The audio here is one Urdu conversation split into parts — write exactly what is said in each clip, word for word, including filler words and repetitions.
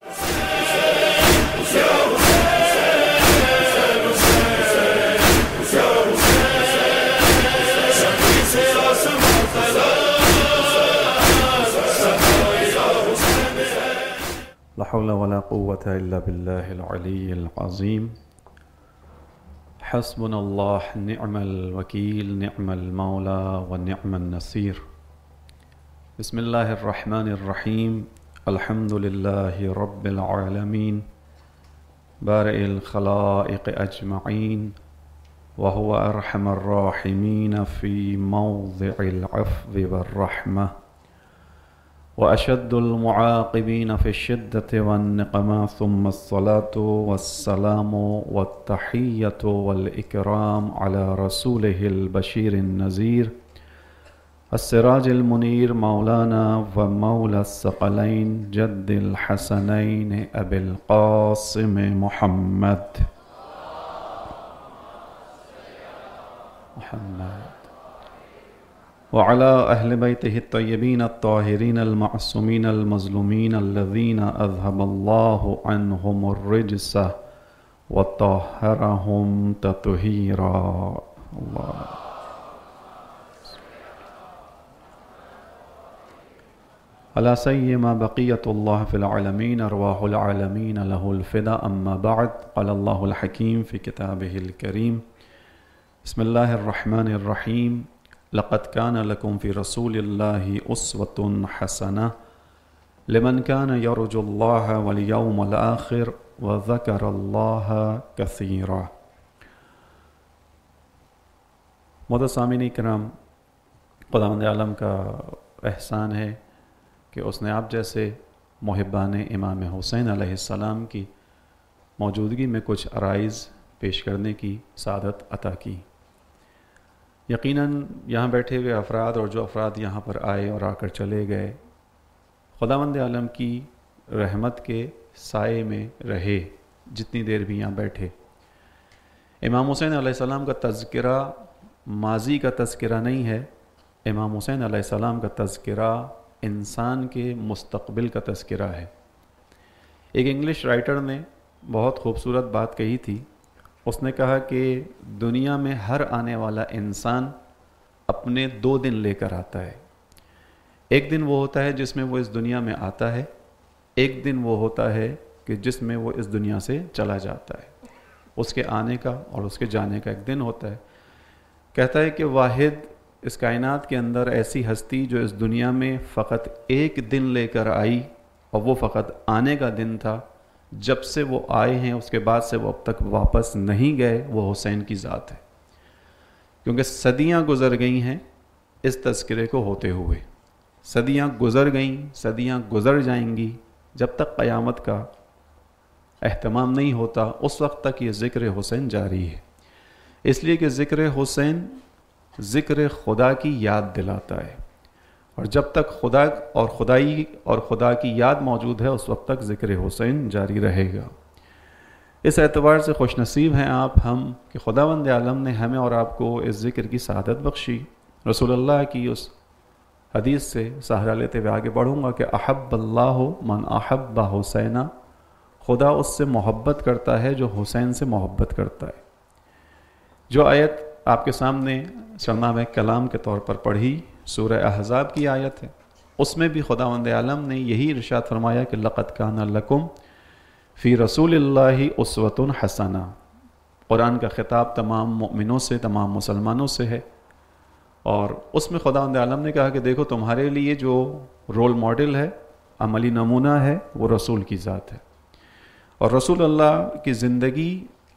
لا حول ولا قوة إلا بالله العلي العظيم. حسبنا الله نعم الوكيل نعم المولى ونعم النصير. بسم الله الرحمن الرحيم. الحمد لله رب العالمين بارئ الخلائق أجمعين وهو أرحم الراحمين في موضع العفو والرحمة وأشد المعاقبين في الشدة والنقمة، ثم الصلاة والسلام والتحية والإكرام على رسوله البشير النذير السراج المنير مولانا ومولى الثقلين جد الحسنين أبي القاسم محمد محمد وعلى أهل بيته الطيبين الطاهرين المعصومين المظلومين الذين أذهب الله عنهم الرجس وطهرهم تطهيرا. الله على سيما بقية الله في العالمين أرواح العالمين له الفداء. أما بعد، قال الله الحكيم في كتابه الكريم: بسم الله الرحمن الرحيم. لقد كان لكم في رسول الله أسوة حسنة لمن كان يرجو الله واليوم الآخر وذكر الله كثيرا. معزز سامعین کرام، خداوند عالم کا احسان ہے کہ اس نے آپ جیسے محبان امام حسین علیہ السلام کی موجودگی میں کچھ عرائض پیش کرنے کی سعادت عطا کی۔ یقیناً یہاں بیٹھے ہوئے افراد اور جو افراد یہاں پر آئے اور آ کر چلے گئے، خداوند عالم کی رحمت کے سائے میں رہے جتنی دیر بھی یہاں بیٹھے۔ امام حسین علیہ السلام کا تذکرہ ماضی کا تذکرہ نہیں ہے، امام حسین علیہ السلام کا تذکرہ انسان کے مستقبل کا تذکرہ ہے۔ ایک انگلش رائٹر نے بہت خوبصورت بات کہی تھی۔ اس نے کہا کہ دنیا میں ہر آنے والا انسان اپنے دو دن لے کر آتا ہے۔ ایک دن وہ ہوتا ہے جس میں وہ اس دنیا میں آتا ہے، ایک دن وہ ہوتا ہے کہ جس میں وہ اس دنیا سے چلا جاتا ہے۔ اس کے آنے کا اور اس کے جانے کا ایک دن ہوتا ہے۔ کہتا ہے کہ واحد اس کائنات کے اندر ایسی ہستی جو اس دنیا میں فقط ایک دن لے کر آئی اور وہ فقط آنے کا دن تھا، جب سے وہ آئے ہیں اس کے بعد سے وہ اب تک واپس نہیں گئے، وہ حسین کی ذات ہے۔ کیونکہ صدیاں گزر گئی ہیں اس تذکرے کو ہوتے ہوئے، صدیاں گزر گئیں، صدیاں گزر جائیں گی، جب تک قیامت کا اہتمام نہیں ہوتا اس وقت تک یہ ذکر حسین جاری ہے۔ اس لیے کہ ذکر حسین ذکر خدا کی یاد دلاتا ہے، اور جب تک خدا اور خدائی اور خدا کی یاد موجود ہے اس وقت تک ذکر حسین جاری رہے گا۔ اس اعتبار سے خوش نصیب ہیں آپ ہم کہ خداوند عالم نے ہمیں اور آپ کو اس ذکر کی سعادت بخشی۔ رسول اللہ کی اس حدیث سے سہرا لیتے ہوئے آگے بڑھوں گا کہ احب اللہ من احب حسینہ، خدا اس سے محبت کرتا ہے جو حسین سے محبت کرتا ہے۔ جو آیت آپ کے سامنے سرنامہ کلام کے طور پر پڑھی سورہ احزاب کی آیت ہے، اس میں بھی خداوند عالم نے یہی ارشاد فرمایا کہ لقد کان لکم فی رسول اللہ اسوۃ حسنہ۔ قرآن کا خطاب تمام مؤمنوں سے، تمام مسلمانوں سے ہے، اور اس میں خداوند عالم نے کہا کہ دیکھو تمہارے لیے جو رول ماڈل ہے، عملی نمونہ ہے، وہ رسول کی ذات ہے۔ اور رسول اللہ کی زندگی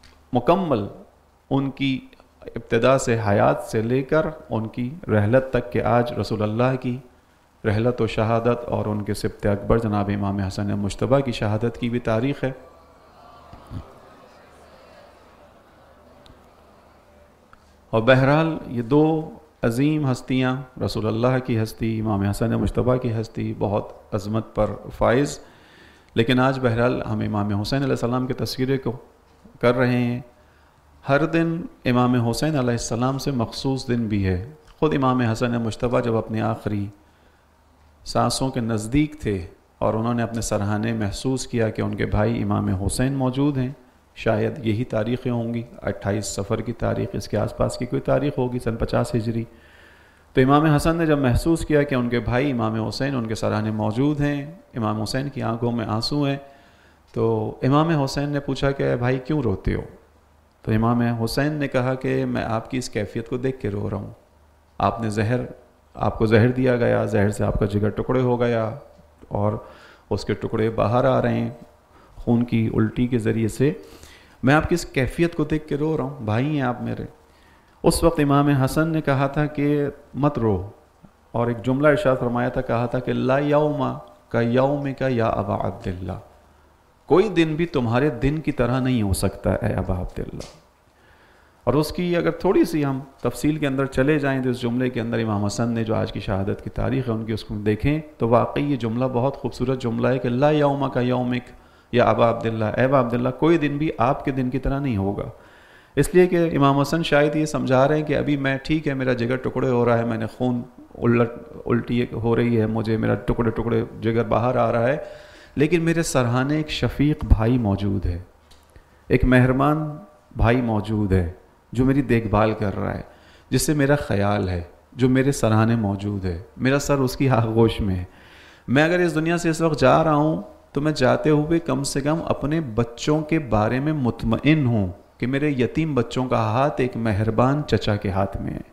مکمل ان کی ابتدا سے، حیات سے لے کر ان کی رحلت تک کہ آج رسول اللہ کی رحلت و شہادت اور ان کے سبط اکبر جناب امام حسن مجتبیٰ کی شہادت کی بھی تاریخ ہے۔ اور بہرحال یہ دو عظیم ہستیاں، رسول اللہ کی ہستی، امام حسن مجتبیٰ کی ہستی، بہت عظمت پر فائز، لیکن آج بہرحال ہم امام حسین علیہ السلام کے تذکرے کو کر رہے ہیں۔ ہر دن امام حسین علیہ السلام سے مخصوص دن بھی ہے۔ خود امام حسن مجتبیٰ جب اپنے آخری سانسوں کے نزدیک تھے اور انہوں نے اپنے سرحانے محسوس کیا کہ ان کے بھائی امام حسین موجود ہیں. شاید یہی تاریخیں ہوں گی، اٹھائیس صفر کی تاریخ، اس کے آس پاس کی کوئی تاریخ ہوگی، سن پچاس ہجری. تو امام حسن نے جب محسوس کیا کہ ان کے بھائی امام حسین ان کے سرحانے موجود ہیں، امام حسین کی آنکھوں میں آنسو ہیں، تو امام حسین نے پوچھا کہ بھائی کیوں روتے ہو؟ تو امام حسین نے کہا کہ میں آپ کی اس کیفیت کو دیکھ کے رو رہا ہوں. آپ نے زہر آپ کو زہر دیا گیا، زہر سے آپ کا جگر ٹکڑے ہو گیا اور اس کے ٹکڑے باہر آ رہے ہیں خون کی الٹی کے ذریعے سے. میں آپ کی اس کیفیت کو دیکھ کے رو رہا ہوں، بھائی ہیں آپ میرے. اس وقت امام حسن نے کہا تھا کہ مت رو، اور ایک جملہ ارشاد فرمایا تھا، کہا تھا کہ لا یوم کا یوم کا یا ابا عبداللہ، کوئی دن بھی تمہارے دن کی طرح نہیں ہو سکتا اے ابا عبداللہ. اور اس کی اگر تھوڑی سی ہم تفصیل کے اندر چلے جائیں تو اس جملے کے اندر امام حسن نے جو آج کی شہادت کی تاریخ ہے ان کی اس کو دیکھیں تو واقعی یہ جملہ بہت خوبصورت جملہ ہے کہ لا یوم کا یومک یا ابا عبداللہ، اے ابا عبداللہ کوئی دن بھی آپ کے دن کی طرح نہیں ہوگا. اس لیے کہ امام حسن شاید یہ سمجھا رہے ہیں کہ ابھی میں ٹھیک ہے، میرا جگر ٹکڑے ہو رہا ہے، میں نے خون الٹ الٹی ہو رہی ہے، مجھے میرا ٹکڑے ٹکڑے جگر باہر آ رہا ہے، لیکن میرے سرحانے ایک شفیق بھائی موجود ہے، ایک مہربان بھائی موجود ہے جو میری دیکھ بھال کر رہا ہے، جس سے میرا خیال ہے، جو میرے سرحانے موجود ہے، میرا سر اس کی آغوش میں ہے. میں اگر اس دنیا سے اس وقت جا رہا ہوں تو میں جاتے ہوئے کم سے کم اپنے بچوں کے بارے میں مطمئن ہوں کہ میرے یتیم بچوں کا ہاتھ ایک مہربان چچا کے ہاتھ میں ہے.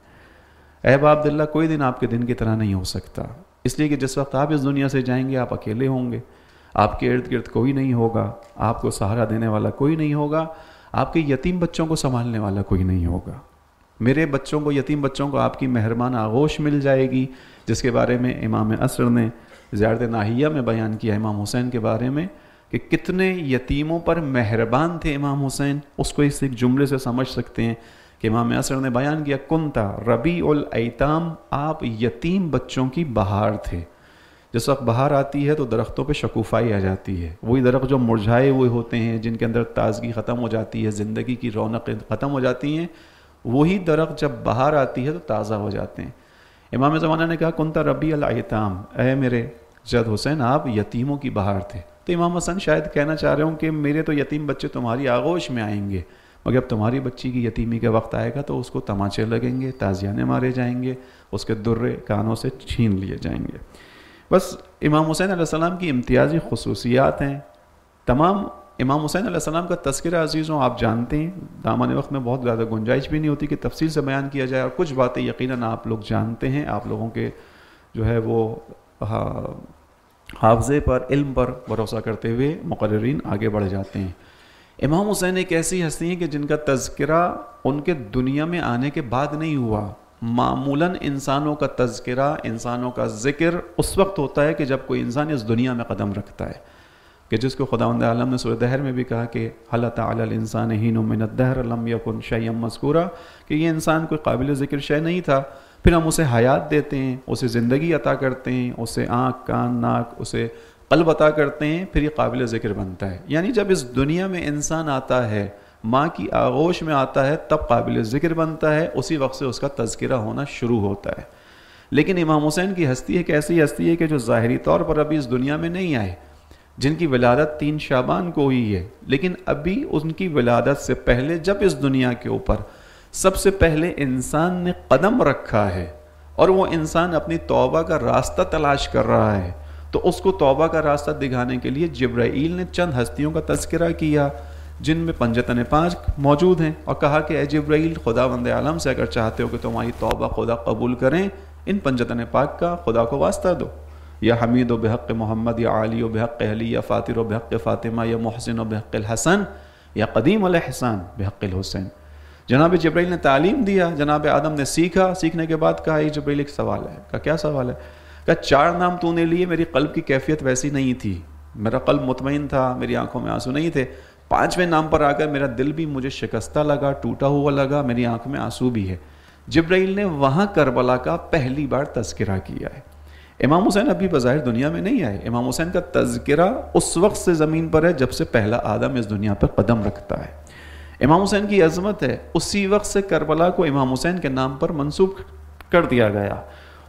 اے ابا عبداللہ کوئی دن آپ کے دن کی طرح نہیں ہو سکتا، اس لیے کہ جس وقت آپ اس دنیا سے جائیں گے آپ اکیلے ہوں گے، آپ کے ارد گرد کوئی نہیں ہوگا، آپ کو سہارا دینے والا کوئی نہیں ہوگا، آپ کے یتیم بچوں کو سنبھالنے والا کوئی نہیں ہوگا. میرے بچوں کو، یتیم بچوں کو آپ کی مہربان آغوش مل جائے گی، جس کے بارے میں امام عصر نے زیارت ناہیہ میں بیان کیا امام حسین کے بارے میں کہ کتنے یتیموں پر مہربان تھے امام حسین. اس کو اس ایک جملے سے سمجھ سکتے ہیں کہ امام عصر نے بیان کیا کنتا ربیع الایتام، آپ یتیم بچوں کی بہار تھے. جس وقت بہار آتی ہے تو درختوں پہ شکوفائی آ جاتی ہے، وہی درخت جو مرجھائے ہوئے ہوتے ہیں، جن کے اندر تازگی ختم ہو جاتی ہے، زندگی کی رونقیں ختم ہو جاتی ہیں، وہی درخت جب بہار آتی ہے تو تازہ ہو جاتے ہیں. امام زمانہ نے کہا کنتا ربیع الایتام، اے میرے جد حسین آپ یتیموں کی بہار تھے. تو امام حسن شاید کہنا چاہ رہے ہوں کہ میرے تو یتیم بچے تمہاری آغوش میں آئیں گے، مگر اب تمہاری بچی کی یتیمی کا وقت آئے گا تو اس کو تماچے لگیں گے، تازیانے مارے جائیں گے، اس کے درے کانوں سے چھین لیے جائیں گے. بس امام حسین علیہ السلام کی امتیازی خصوصیات ہیں. تمام امام حسین علیہ السلام کا تذکرہ عزیزوں آپ جانتے ہیں، دامن وقت میں بہت زیادہ گنجائش بھی نہیں ہوتی کہ تفصیل سے بیان کیا جائے، اور کچھ باتیں یقیناً آپ لوگ جانتے ہیں، آپ لوگوں کے جو ہے وہ حافظے پر، علم پر بھروسہ کرتے ہوئے مقررین آگے بڑھ جاتے ہیں. امام حسین ایک ایسی ہستی ہیں کہ جن کا تذکرہ ان کے دنیا میں آنے کے بعد نہیں ہوا. معمولاً انسانوں کا تذکرہ، انسانوں کا ذکر اس وقت ہوتا ہے کہ جب کوئی انسان اس دنیا میں قدم رکھتا ہے، کہ جس کو خداوند عالم نے سورۃ دہر میں بھی کہا کہ حل اتى علی الانسان حین من الدہر لم یکن شیئا مذکورا، کہ یہ انسان کوئی قابل ذکر شے نہیں تھا، پھر ہم اسے حیات دیتے ہیں، اسے زندگی عطا کرتے ہیں، اسے آنکھ، کان، ناک، اسے قلب عطا کرتے ہیں، پھر یہ قابل ذکر بنتا ہے. یعنی جب اس دنیا میں انسان آتا ہے، ماں کی آغوش میں آتا ہے، تب قابل ذکر بنتا ہے، اسی وقت سے اس کا تذکرہ ہونا شروع ہوتا ہے. لیکن امام حسین کی ہستی ایک ایسی ہستی ہے کہ جو ظاہری طور پر ابھی اس دنیا میں نہیں آئے، جن کی ولادت تین شعبان کو ہوئی ہے، لیکن ابھی ان کی ولادت سے پہلے جب اس دنیا کے اوپر سب سے پہلے انسان نے قدم رکھا ہے اور وہ انسان اپنی توبہ کا راستہ تلاش کر رہا ہے، تو اس کو توبہ کا راستہ دکھانے کے لیے جبرائیل نے چند ہستیوں کا تذکرہ کیا جن میں پنجتن پانچ موجود ہیں، اور کہا کہ اے جبرائیل خداوند عالم سے اگر چاہتے ہو کہ تمہاری توبہ خدا قبول کریں، ان پنجتن پاک کا خدا کو واسطہ دو. یا حمید و بحق محمد، یا عالی و بحق علی، یا فاتر و بحق فاطمہ، یا محسن و بحق الحسن، یا قدیم الاحسان بحق الحسین. جناب جبرائیل نے تعلیم دیا، جناب آدم نے سیکھا، سیکھنے کے بعد کہا یہ جبرائیل ایک سوال ہے. کہا کیا سوال ہے؟ کہا چار نام تو نے لیے، میری قلب کی کیفیت ویسی نہیں تھی، میرا قلب مطمئن تھا، میری آنکھوں میں آنسو نہیں تھے. پانچویں نام پر آ کر میرا دل بھی مجھے شکستہ لگا، ٹوٹا ہوا لگا، میری آنکھ میں آنسو بھی ہے. جبرائیل نے وہاں کربلا کا پہلی بار تذکرہ کیا ہے. امام حسین ابھی بظاہر دنیا میں نہیں آئے، امام حسین کا تذکرہ اس وقت سے زمین پر ہے جب سے پہلا آدم اس دنیا پر قدم رکھتا ہے. امام حسین کی عظمت ہے، اسی وقت سے کربلا کو امام حسین کے نام پر منسوب کر دیا گیا.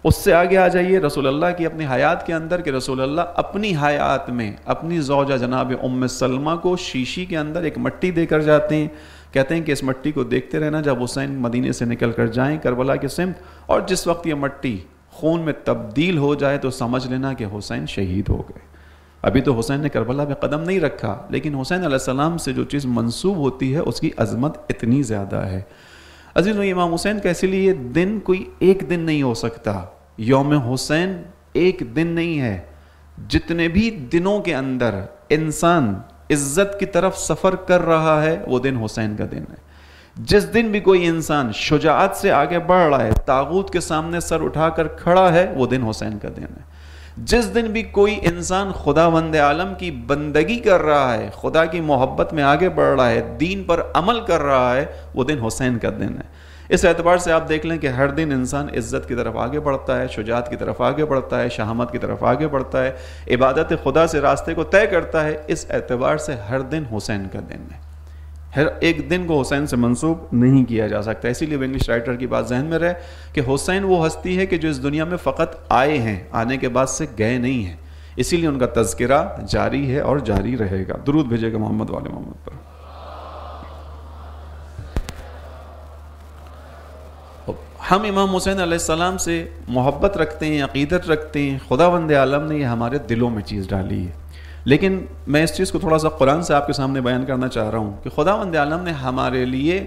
اس سے آگے آ جائیے رسول اللہ کی اپنی حیات کے اندر کہ رسول اللہ اپنی حیات میں اپنی زوجہ جناب ام سلمہ کو شیشی کے اندر ایک مٹی دے کر جاتے ہیں، کہتے ہیں کہ اس مٹی کو دیکھتے رہنا جب حسین مدینے سے نکل کر جائیں کربلا کے سمت، اور جس وقت یہ مٹی خون میں تبدیل ہو جائے تو سمجھ لینا کہ حسین شہید ہو گئے۔ ابھی تو حسین نے کربلا میں قدم نہیں رکھا، لیکن حسین علیہ السلام سے جو چیز منسوب ہوتی ہے اس کی عظمت اتنی زیادہ ہے۔ عزیزو، امام حسین کا اسی لیے دن کوئی ایک دن نہیں ہو سکتا، یوم حسین ایک دن نہیں ہے، جتنے بھی دنوں کے اندر انسان عزت کی طرف سفر کر رہا ہے وہ دن حسین کا دن ہے۔ جس دن بھی کوئی انسان شجاعت سے آگے بڑھ رہا ہے، طاغوت کے سامنے سر اٹھا کر کھڑا ہے، وہ دن حسین کا دن ہے۔ جس دن بھی کوئی انسان خداوند عالم کی بندگی کر رہا ہے، خدا کی محبت میں آگے بڑھ رہا ہے، دین پر عمل کر رہا ہے، وہ دن حسین کا دن ہے۔ اس اعتبار سے آپ دیکھ لیں کہ ہر دن انسان عزت کی طرف آگے بڑھتا ہے، شجاعت کی طرف آگے بڑھتا ہے، شہامت کی طرف آگے بڑھتا ہے، عبادت خدا سے راستے کو طے کرتا ہے۔ اس اعتبار سے ہر دن حسین کا دن ہے، ہر ایک دن کو حسین سے منسوب نہیں کیا جا سکتا۔ اسی لیے انگلش رائٹر کی بات ذہن میں رہے کہ حسین وہ ہستی ہے کہ جو اس دنیا میں فقط آئے ہیں، آنے کے بعد سے گئے نہیں ہیں، اسی لیے ان کا تذکرہ جاری ہے اور جاری رہے گا۔ درود بھیجے گا محمد والے محمد پر۔ ہم امام حسین علیہ السلام سے محبت رکھتے ہیں، عقیدت رکھتے ہیں، خداوند عالم نے یہ ہمارے دلوں میں چیز ڈالی ہے، لیکن میں اس چیز کو تھوڑا سا قرآن سے آپ کے سامنے بیان کرنا چاہ رہا ہوں کہ خداوند عالم نے ہمارے لیے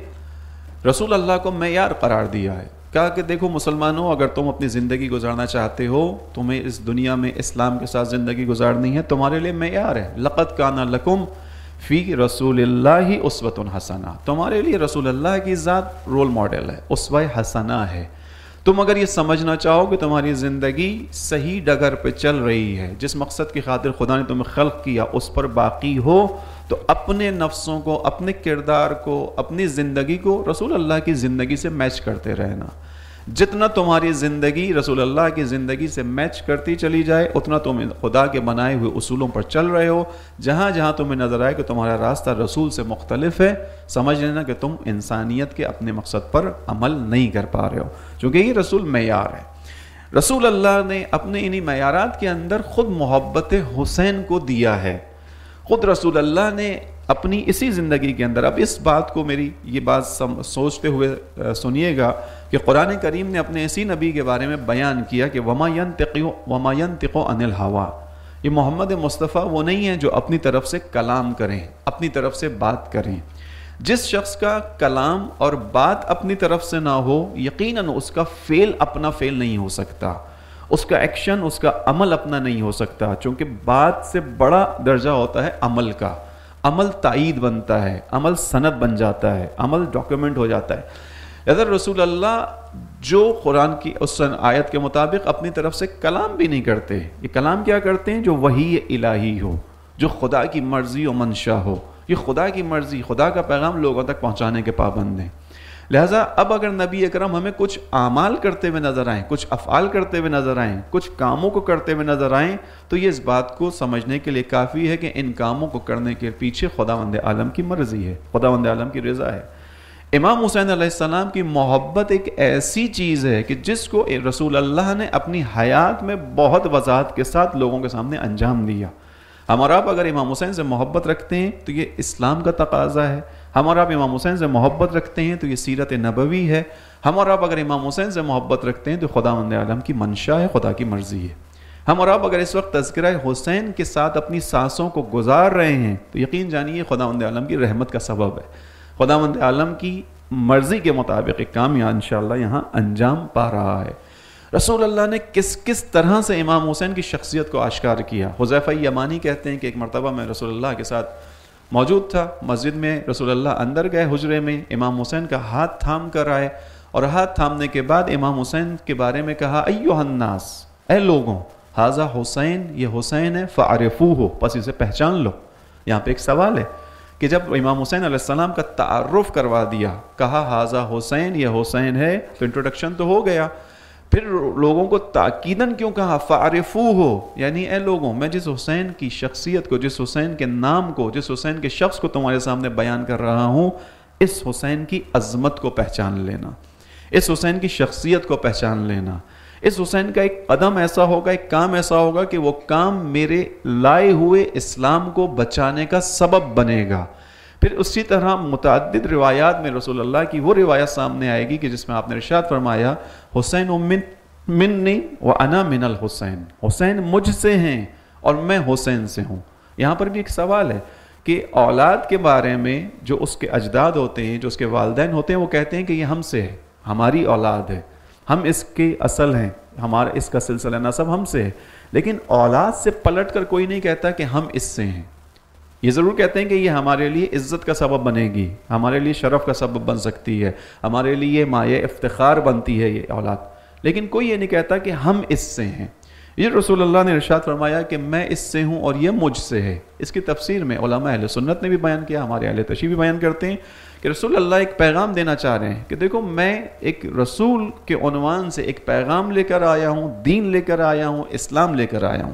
رسول اللہ کو معیار قرار دیا ہے۔ کہا کہ دیکھو مسلمانوں، اگر تم اپنی زندگی گزارنا چاہتے ہو، تمہیں اس دنیا میں اسلام کے ساتھ زندگی گزارنی ہے، تمہارے لیے معیار ہے۔ لقد کان لکم فی رسول اللہ اسوۃ حسنہ، تمہارے لیے رسول اللہ کی ذات رول ماڈل ہے، اسوہ حسنہ ہے۔ تم اگر یہ سمجھنا چاہو کہ تمہاری زندگی صحیح ڈگر پہ چل رہی ہے، جس مقصد کی خاطر خدا نے تمہیں خلق کیا اس پر باقی ہو، تو اپنے نفسوں کو، اپنے کردار کو، اپنی زندگی کو رسول اللہ کی زندگی سے میچ کرتے رہنا۔ جتنا تمہاری زندگی رسول اللہ کی زندگی سے میچ کرتی چلی جائے، اتنا تم خدا کے بنائے ہوئے اصولوں پر چل رہے ہو۔ جہاں جہاں تمہیں نظر آئے کہ تمہارا راستہ رسول سے مختلف ہے، سمجھ لینا کہ تم انسانیت کے اپنے مقصد پر عمل نہیں کر پا رہے ہو، چونکہ یہ رسول معیار ہے۔ رسول اللہ نے اپنے انہی معیارات کے اندر خود محبت حسین کو دیا ہے۔ خود رسول اللہ نے اپنی اسی زندگی کے اندر، اب اس بات کو میری یہ بات سوچتے ہوئے سنیے گا کہ قرآن کریم نے اپنے اسی نبی کے بارے میں بیان کیا کہ وَمَا يَنْتِقُ وَمَا يَنْتِقُ عَنِ الْهَوَىٰ، یہ محمد مصطفیٰ وہ نہیں ہیں جو اپنی طرف سے کلام کریں، اپنی طرف سے بات کریں۔ جس شخص کا کلام اور بات اپنی طرف سے نہ ہو، یقیناً اس کا فعل اپنا فعل نہیں ہو سکتا، اس کا ایکشن، اس کا عمل اپنا نہیں ہو سکتا، چونکہ بات سے بڑا درجہ ہوتا ہے عمل کا۔ عمل تائید بنتا ہے، عمل سند بن جاتا ہے، عمل ڈاکیومنٹ ہو جاتا ہے۔ اگر رسول اللہ جو قرآن کی اس آیت کے مطابق اپنی طرف سے کلام بھی نہیں کرتے، یہ کلام کیا کرتے ہیں؟ جو وحی الہی ہو، جو خدا کی مرضی و منشا ہو، یہ خدا کی مرضی، خدا کا پیغام لوگوں تک پہنچانے کے پابند ہیں۔ لہٰذا اب اگر نبی اکرم ہمیں کچھ اعمال کرتے ہوئے نظر آئیں، کچھ افعال کرتے ہوئے نظر آئیں، کچھ کاموں کو کرتے ہوئے نظر آئیں، تو یہ اس بات کو سمجھنے کے لیے کافی ہے کہ ان کاموں کو کرنے کے پیچھے خداوند عالم کی مرضی ہے، خداوند عالم کی رضا ہے۔ امام حسین علیہ السلام کی محبت ایک ایسی چیز ہے کہ جس کو رسول اللہ نے اپنی حیات میں بہت وضاحت کے ساتھ لوگوں کے سامنے انجام دیا۔ ہم اور آپ اگر امام حسین سے محبت رکھتے ہیں تو یہ اسلام کا تقاضا ہے، ہم اور آپ امام حسین سے محبت رکھتے ہیں تو یہ سیرت نبوی ہے، ہم اور آپ اگر امام حسین سے محبت رکھتے ہیں تو خداوند عالم کی منشا ہے، خدا کی مرضی ہے۔ ہم اور آپ اگر اس وقت تذکرہ حسین کے ساتھ اپنی سانسوں کو گزار رہے ہیں تو یقین جانیے خداوند عالم کی رحمت کا سبب ہے، خداوند عالم کی مرضی کے مطابق ایک کام یہاں انشاءاللہ یہاں انجام پا رہا ہے۔ رسول اللہ نے کس کس طرح سے امام حسین کی شخصیت کو آشکار کیا۔ حذیفہ یمانی کہتے ہیں کہ ایک مرتبہ میں رسول اللہ کے ساتھ موجود تھا، مسجد میں رسول اللہ اندر گئے حجرے میں، امام حسین کا ہاتھ تھام کر آئے، اور ہاتھ تھامنے کے بعد امام حسین کے بارے میں کہا ایھا الناس، اے لوگوں، ھذا حسین، یہ حسین ہے، فاعرفوہ، پس اسے پہچان لو۔ یہاں پہ ایک سوال ہے کہ جب امام حسین علیہ السلام کا تعارف کروا دیا، کہا ھذا حسین، یہ حسین ہے، تو انٹروڈکشن تو ہو گیا، پھر لوگوں کو تاکیداً کیوں کہا فاعرفوہ، یعنی اے لوگوں، میں جس حسین کی شخصیت کو، جس حسین کے نام کو، جس حسین کے شخص کو تمہارے سامنے بیان کر رہا ہوں، اس حسین کی عظمت کو پہچان لینا، اس حسین کی شخصیت کو پہچان لینا، اس حسین کا ایک قدم ایسا ہوگا، ایک کام ایسا ہوگا کہ وہ کام میرے لائے ہوئے اسلام کو بچانے کا سبب بنے گا۔ پھر اسی طرح متعدد روایات میں رسول اللہ کی وہ روایت سامنے آئے گی کہ جس میں آپ نے ارشاد فرمایا حسین من منی وانا من الحسین، حسین مجھ سے ہیں اور میں حسین سے ہوں۔ یہاں پر بھی ایک سوال ہے کہ اولاد کے بارے میں جو اس کے اجداد ہوتے ہیں، جو اس کے والدین ہوتے ہیں، وہ کہتے ہیں کہ یہ ہم سے ہے، ہماری اولاد ہے، ہم اس کے اصل ہیں، ہمارا اس کا سلسلہ نسب ہم سے ہے، لیکن اولاد سے پلٹ کر کوئی نہیں کہتا کہ ہم اس سے ہیں۔ یہ ضرور کہتے ہیں کہ یہ ہمارے لیے عزت کا سبب بنے گی، ہمارے لیے شرف کا سبب بن سکتی ہے، ہمارے لیے مایہ افتخار بنتی ہے یہ اولاد، لیکن کوئی یہ نہیں کہتا کہ ہم اس سے ہیں۔ یہ رسول اللہ نے ارشاد فرمایا کہ میں اس سے ہوں اور یہ مجھ سے ہے۔ اس کی تفسیر میں علماء اہل سنت نے بھی بیان کیا، ہمارے اہل تشیع بھی بیان کرتے ہیں کہ رسول اللہ ایک پیغام دینا چاہ رہے ہیں کہ دیکھو میں ایک رسول کے عنوان سے ایک پیغام لے کر آیا ہوں، دین لے کر آیا ہوں، اسلام لے کر آیا ہوں۔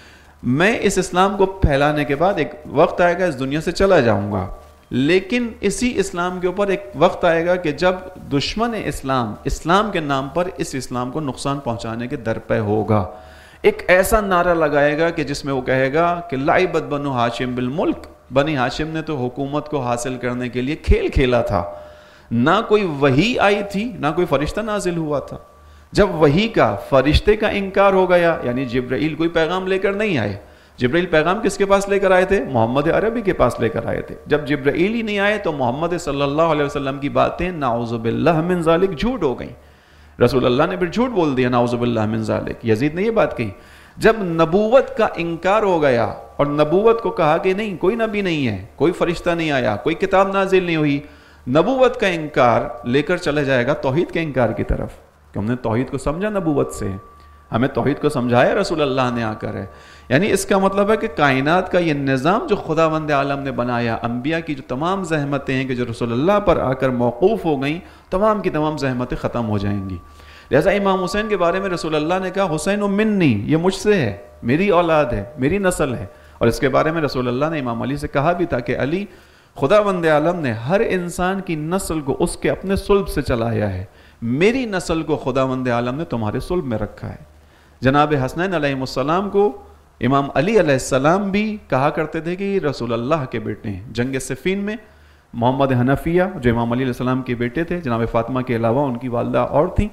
میں اس اسلام کو پھیلانے کے بعد ایک وقت آئے گا اس دنیا سے چلا جاؤں گا، لیکن اسی اسلام کے اوپر ایک وقت آئے گا کہ جب دشمن اسلام اسلام کے نام پر اس اسلام کو نقصان پہنچانے کے درپے ہوگا، ایک ایسا نعرہ لگائے گا کہ جس میں وہ کہے گا کہ لعبت بنو ہاشم بالملک، بنی ہاشم نے تو حکومت کو حاصل کرنے کے لیے کھیل کھیلا تھا، نہ کوئی وحی آئی تھی، نہ کوئی فرشتہ نازل ہوا تھا۔ جب وحی کا فرشتے کا انکار ہو گیا، یعنی جبرائیل کوئی پیغام لے کر نہیں آئے، جبرائیل پیغام کس کے پاس لے کر آئے تھے؟ محمد عربی کے پاس لے کر آئے تھے۔ جب جبرائیل ہی نہیں آئے تو محمد صلی اللہ علیہ وسلم کی باتیں نعوذ باللہ من ذالک جھوٹ ہو گئیں، رسول اللہ نے پھر جھوٹ بول دیا نعوذ باللہ من ذالک۔ یزید نے یہ بات کہی۔ جب نبوت کا انکار ہو گیا اور نبوت کو کہا کہ نہیں کوئی نبی نہیں ہے، کوئی فرشتہ نہیں آیا، کوئی کتاب نازل نہیں ہوئی، نبوت کا انکار لے کر چلے جائے گا توحید کے انکار کی طرف، کہ ہم نے توحید کو سمجھا نبوت سے، ہمیں توحید کو سمجھایا رسول اللہ نے آ کر ہے۔ یعنی اس کا مطلب ہے کہ کائنات کا یہ نظام جو خداوند عالم نے بنایا، انبیاء کی جو تمام زحمتیں ہیں کہ جو رسول اللہ پر آ کر موقوف ہو گئیں، تمام کی تمام زحمتیں ختم ہو جائیں گی۔ لہذا امام حسین کے بارے میں رسول اللہ نے کہا حسین منی، یہ مجھ سے ہے، میری اولاد ہے، میری نسل ہے۔ اور اس کے بارے میں رسول اللہ نے امام علی سے کہا بھی تھا کہ علی، خداوند عالم نے ہر انسان کی نسل کو اس کے اپنے صلب سے چلایا ہے، میری نسل کو خداوند عالم نے تمہارے صلب میں رکھا ہے۔ جناب حسنین علیہ السلام کو امام علی علیہ السلام بھی کہا کرتے تھے کہ یہ رسول اللہ کے بیٹے ہیں۔ جنگ صفین میں محمد حنفیہ جو امام علی علیہ السلام کے بیٹے تھے، جناب فاطمہ کے علاوہ ان کی والدہ اور تھیں،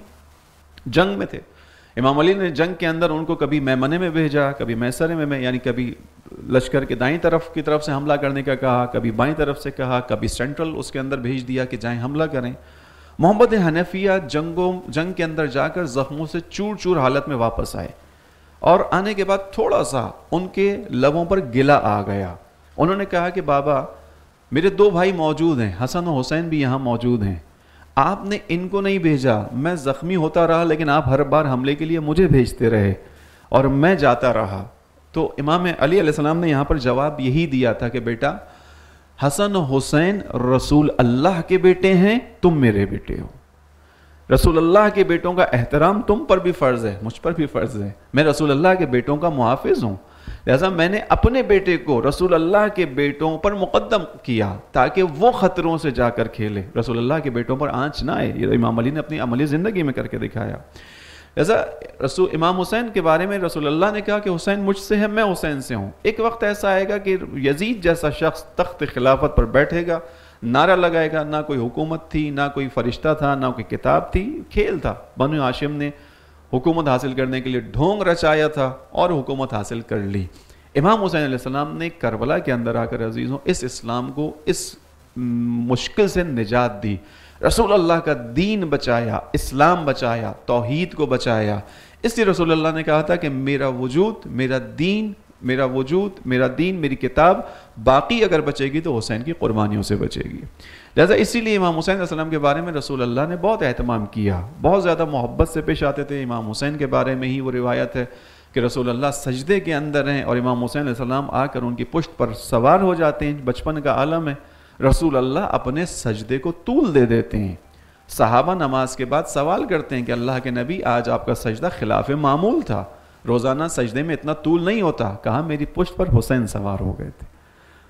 جنگ میں تھے۔ امام علی نے جنگ کے اندر ان کو کبھی میمنے میں بھیجا، کبھی میسرے میں، یعنی کبھی لشکر کے دائیں طرف کی طرف سے حملہ کرنے کا کہا، کبھی بائیں طرف سے کہا، کبھی سینٹرل اس کے اندر بھیج دیا کہ جائیں حملہ کریں۔ محمد حنفیہ جنگوں جنگ کے اندر جا کر زخموں سے چور چور حالت میں واپس آئے، اور آنے کے بعد تھوڑا سا ان کے لبوں پر گلہ آ گیا۔ انہوں نے کہا کہ بابا میرے دو بھائی موجود ہیں، حسن و حسین بھی یہاں موجود ہیں، آپ نے ان کو نہیں بھیجا، میں زخمی ہوتا رہا لیکن آپ ہر بار حملے کے لیے مجھے بھیجتے رہے اور میں جاتا رہا۔ تو امام علی علیہ السلام نے یہاں پر جواب یہی دیا تھا کہ بیٹا حسن و حسین رسول اللہ کے بیٹے ہیں، تم میرے بیٹے ہو، رسول اللہ کے بیٹوں کا احترام تم پر بھی فرض ہے، مجھ پر بھی فرض ہے، میں رسول اللہ کے بیٹوں کا محافظ ہوں، لہذا میں نے اپنے بیٹے کو رسول اللہ کے بیٹوں پر مقدم کیا تاکہ وہ خطروں سے جا کر کھیلے، رسول اللہ کے بیٹوں پر آنچ نہ آئے۔ یہ امام علی نے اپنی عملی زندگی میں کر کے دکھایا۔ لہذا رسول امام حسین کے بارے میں رسول اللہ نے کہا کہ حسین مجھ سے ہے، میں حسین سے ہوں۔ ایک وقت ایسا آئے گا کہ یزید جیسا شخص تخت خلافت پر بیٹھے گا، نعرہ لگائے گا، نہ کوئی حکومت تھی، نہ کوئی فرشتہ تھا، نہ کوئی کتاب تھی، کھیل تھا۔ بنو ہاشم نے حکومت حاصل کرنے کے لیے ڈھونگ رچایا تھا اور حکومت حاصل کر لی۔ امام حسین علیہ السلام نے کربلا کے اندر آ کر عزیزوں اس اسلام کو اس مشکل سے نجات دی، رسول اللہ کا دین بچایا، اسلام بچایا، توحید کو بچایا۔ اس لیے رسول اللہ نے کہا تھا کہ میرا وجود، میرا دین، میرا وجود، میرا دین، میری کتاب باقی اگر بچے گی تو حسین کی قربانیوں سے بچے گی۔ لہذا اسی لیے امام حسین علیہ السلام کے بارے میں رسول اللہ نے بہت اہتمام کیا، بہت زیادہ محبت سے پیش آتے تھے۔ امام حسین کے بارے میں ہی وہ روایت ہے کہ رسول اللہ سجدے کے اندر ہیں اور امام حسین علیہ السلام آ کر ان کی پشت پر سوار ہو جاتے ہیں، بچپن کا عالم ہے، رسول اللہ اپنے سجدے کو طول دے دیتے ہیں۔ صحابہ نماز کے بعد سوال کرتے ہیں کہ اللہ کے نبی آج آپ کا سجدہ خلاف معمول تھا، روزانہ سجدے میں اتنا طول نہیں ہوتا۔ کہا میری پشت پر حسین سوار ہو گئے تھے۔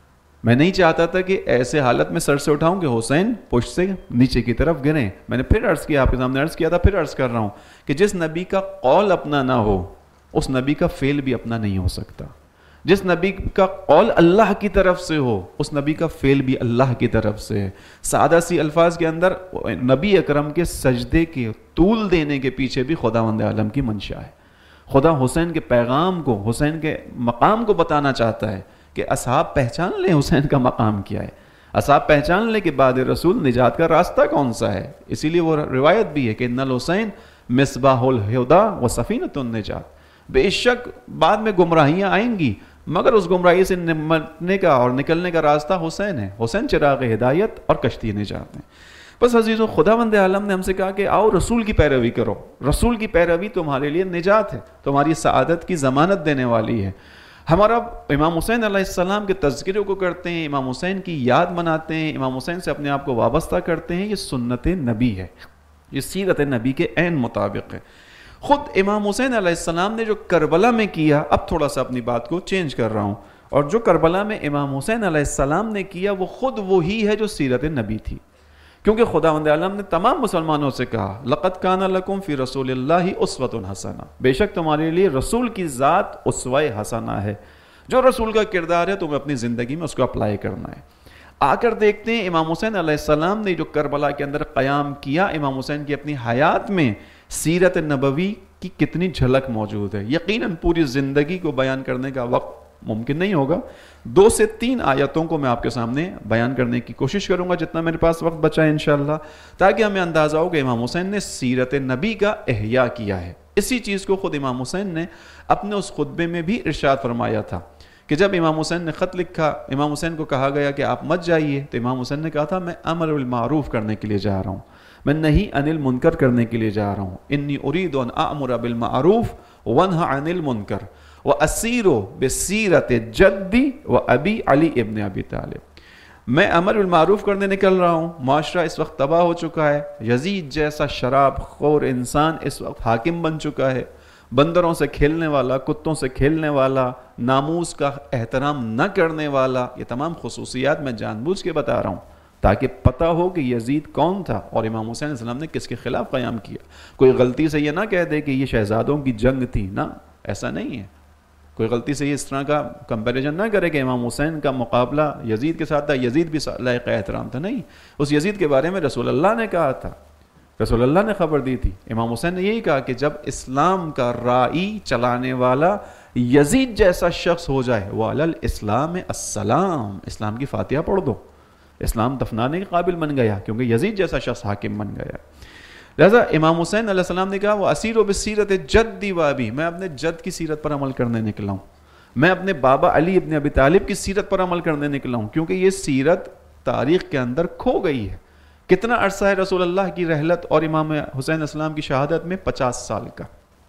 میں نہیں چاہتا تھا کہ ایسے حالت میں سر سے اٹھاؤں کہ حسین پشت سے نیچے کی طرف گریں. میں نے پھر عرض کیا، آپ کے سامنے عرض کیا تھا، پھر عرض کر رہا ہوں کہ جس نبی کا قول اپنا نہ ہو اس نبی کا فعل بھی اپنا نہیں ہو سکتا. جس نبی کا قول اللہ کی طرف سے ہو اس نبی کا فعل بھی اللہ کی طرف سے ہے. سادہ سی الفاظ کے اندر نبی اکرم کے سجدے کے طول دینے کے پیچھے بھی خداوند عالم کی منشا ہے. خدا حسین کے پیغام کو، حسین کے مقام کو بتانا چاہتا ہے کہ اصحاب پہچان لیں حسین کا مقام کیا ہے. اصحاب پہچان لیں کہ بعد رسول نجات کا راستہ کون سا ہے. اسی لیے وہ روایت بھی ہے کہ ان الحسین مصباح الہدا و سفینۃ النجات. بے شک بعد میں گمراہیاں آئیں گی مگر اس گمراہی سے نمٹنے کا اور نکلنے کا راستہ حسین ہے. حسین چراغ ہدایت اور کشتی نجات ہیں. بس عزیزو، خداوند عالم نے ہم سے کہا کہ آؤ رسول کی پیروی کرو. رسول کی پیروی تمہارے لیے نجات ہے، تمہاری سعادت کی ضمانت دینے والی ہے. ہمارا امام حسین علیہ السلام کے تذکرے کو کرتے ہیں، امام حسین کی یاد مناتے ہیں، امام حسین سے اپنے آپ کو وابستہ کرتے ہیں. یہ سنت نبی ہے، یہ سیرت نبی کے عین مطابق ہے. خود امام حسین علیہ السلام نے جو کربلا میں کیا، اب تھوڑا سا اپنی بات کو چینج کر رہا ہوں، اور جو کربلا میں امام حسین علیہ السلام نے کیا وہ خود وہی ہے جو سیرت نبی تھی. کیونکہ خداوند عالم نے تمام مسلمانوں سے کہا لقد کان لکم فی رسول اللہ اسوۃ حسنہ، بے شک تمہارے لیے رسول کی ذات اسوہ حسنہ ہے. جو رسول کا کردار ہے تمہیں اپنی زندگی میں اس کو اپلائی کرنا ہے. آ کر دیکھتے ہیں امام حسین علیہ السلام نے جو کربلا کے اندر قیام کیا، امام حسین کی اپنی حیات میں سیرت نبوی کی کتنی جھلک موجود ہے. یقیناً پوری زندگی کو بیان کرنے کا وقت ممکن نہیں ہوگا. دو سے تین آیتوں کو میں آپ کے سامنے بیان کرنے کی کوشش کروں گا جتنا میرے پاس وقت بچا ہے انشاءاللہ، تاکہ ہمیں اندازہ ہو کہ امام حسین نے سیرت نبی کا احیاء کیا ہے. اسی چیز کو خود امام حسین نے اپنے اس خطبے میں بھی ارشاد فرمایا تھا کہ جب امام حسین نے خط لکھا، امام حسین کو کہا گیا کہ آپ مت جائیے، تو امام حسین نے کہا تھا میں امر بالمعروف کرنے کے لیے جا رہا ہوں، میں نہی عن المنکر کرنے کے لیے جا رہا ہوں. انی ارید ان اامر بالمعروف وانہی عن المنکر واسیر بسیرت جدی و ابی علی ابن ابی طالب. میں امر بالمعروف کرنے نکل رہا ہوں. معاشرہ اس وقت تباہ ہو چکا ہے، یزید جیسا شراب خور انسان اس وقت حاکم بن چکا ہے، بندروں سے کھیلنے والا، کتوں سے کھیلنے والا، ناموس کا احترام نہ کرنے والا. یہ تمام خصوصیات میں جان بوجھ کے بتا رہا ہوں تاکہ پتہ ہو کہ یزید کون تھا اور امام حسین علیہ السلام نے کس کے خلاف قیام کیا. کوئی غلطی سے یہ نہ کہہ دے کہ یہ شہزادوں کی جنگ تھی، نہ، ایسا نہیں ہے. کوئی غلطی سے یہ اس طرح کا کمپیریزن نہ کرے کہ امام حسین کا مقابلہ یزید کے ساتھ تھا، یزید بھی لائق احترام تھا. نہیں، اس یزید کے بارے میں رسول اللہ نے کہا تھا، رسول اللہ نے خبر دی تھی. امام حسین نے یہی کہا کہ جب اسلام کا رائی چلانے والا یزید جیسا شخص ہو جائے، وَعَلَى الْإِسْلَامِ السَّلَامِ، اسلام کی فاتحہ پڑھ دو، اسلام دفنانے کے قابل بن گیا کیونکہ یزید جیسا شخص حاکم بن گیا. لہذا امام حسین علیہ السلام نے کہا وہ اسیر و بسیرت جدی و ابی، میں اپنے جد کی سیرت پر عمل کرنے نکلا ہوں، میں اپنے بابا علی ابن ابی طالب کی سیرت پر عمل کرنے نکلا ہوں، کیونکہ یہ سیرت تاریخ کے اندر کھو گئی ہے. کتنا عرصہ ہے رسول اللہ کی رحلت اور امام حسین علیہ السلام کی شہادت میں؟ پچاس سال کا.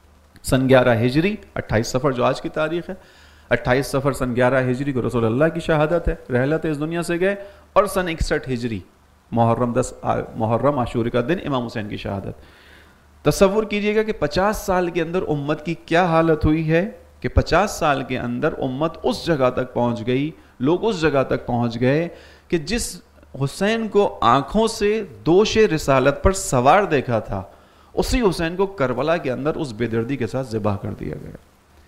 سن گیارہ ہجری، اٹھائیس سفر جو آج کی تاریخ ہے، اٹھائیس سفر سن گیارہ ہجری کو رسول اللہ کی شہادت ہے، رحلت اس دنیا سے گئے، اور سن اکسٹھ ہجری محرم دس محرم عاشور کا دن امام حسین کی شہادت. تصور کیجئے گا کہ پچاس سال کے اندر امت کی کیا حالت ہوئی ہے کہ پچاس سال کے اندر امت اس جگہ تک پہنچ گئی، لوگ اس جگہ تک پہنچ گئے کہ جس حسین کو آنکھوں سے دوش رسالت پر سوار دیکھا تھا، اسی حسین کو کربلا کے اندر اس بے دردی کے ساتھ ذبح کر دیا گیا.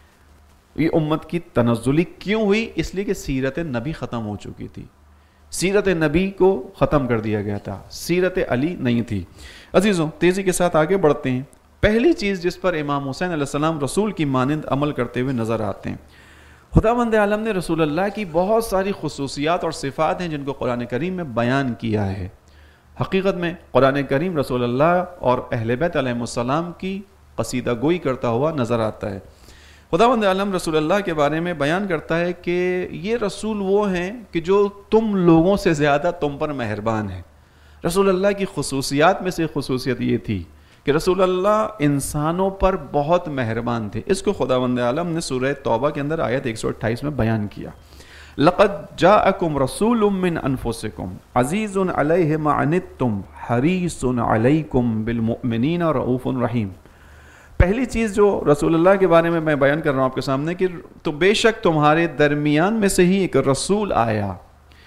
یہ امت کی تنزلی کیوں ہوئی؟ اس لیے کہ سیرت نبی ختم ہو چکی تھی، سیرت نبی کو ختم کر دیا گیا تھا، سیرت علی نہیں تھی. عزیزوں، تیزی کے ساتھ آگے بڑھتے ہیں. پہلی چیز جس پر امام حسین علیہ السلام رسول کی مانند عمل کرتے ہوئے نظر آتے ہیں، خداوند عالم نے رسول اللہ کی بہت ساری خصوصیات اور صفات ہیں جن کو قرآن کریم میں بیان کیا ہے. حقیقت میں قرآن کریم رسول اللہ اور اہل بیت علیہ السلام کی قصیدہ گوئی کرتا ہوا نظر آتا ہے. خداوند عالم رسول اللہ کے بارے میں بیان کرتا ہے کہ یہ رسول وہ ہیں کہ جو تم لوگوں سے زیادہ تم پر مہربان ہیں. رسول اللہ کی خصوصیات میں سے خصوصیت یہ تھی کہ رسول اللہ انسانوں پر بہت مہربان تھے. اس کو خداوند عالم نے سورہ توبہ کے اندر آیت ایک سو اٹھائیس میں بیان کیا. لقد جاءکم رسول من انفسکم عزیز علیہ ما عنتم حریص علیکم بالمؤمنین رؤوف رحیم. پہلی چیز جو رسول اللہ کے بارے میں میں بیان کر رہا ہوں آپ کے سامنے کہ تو بے شک تمہارے درمیان میں سے ہی ایک رسول آیا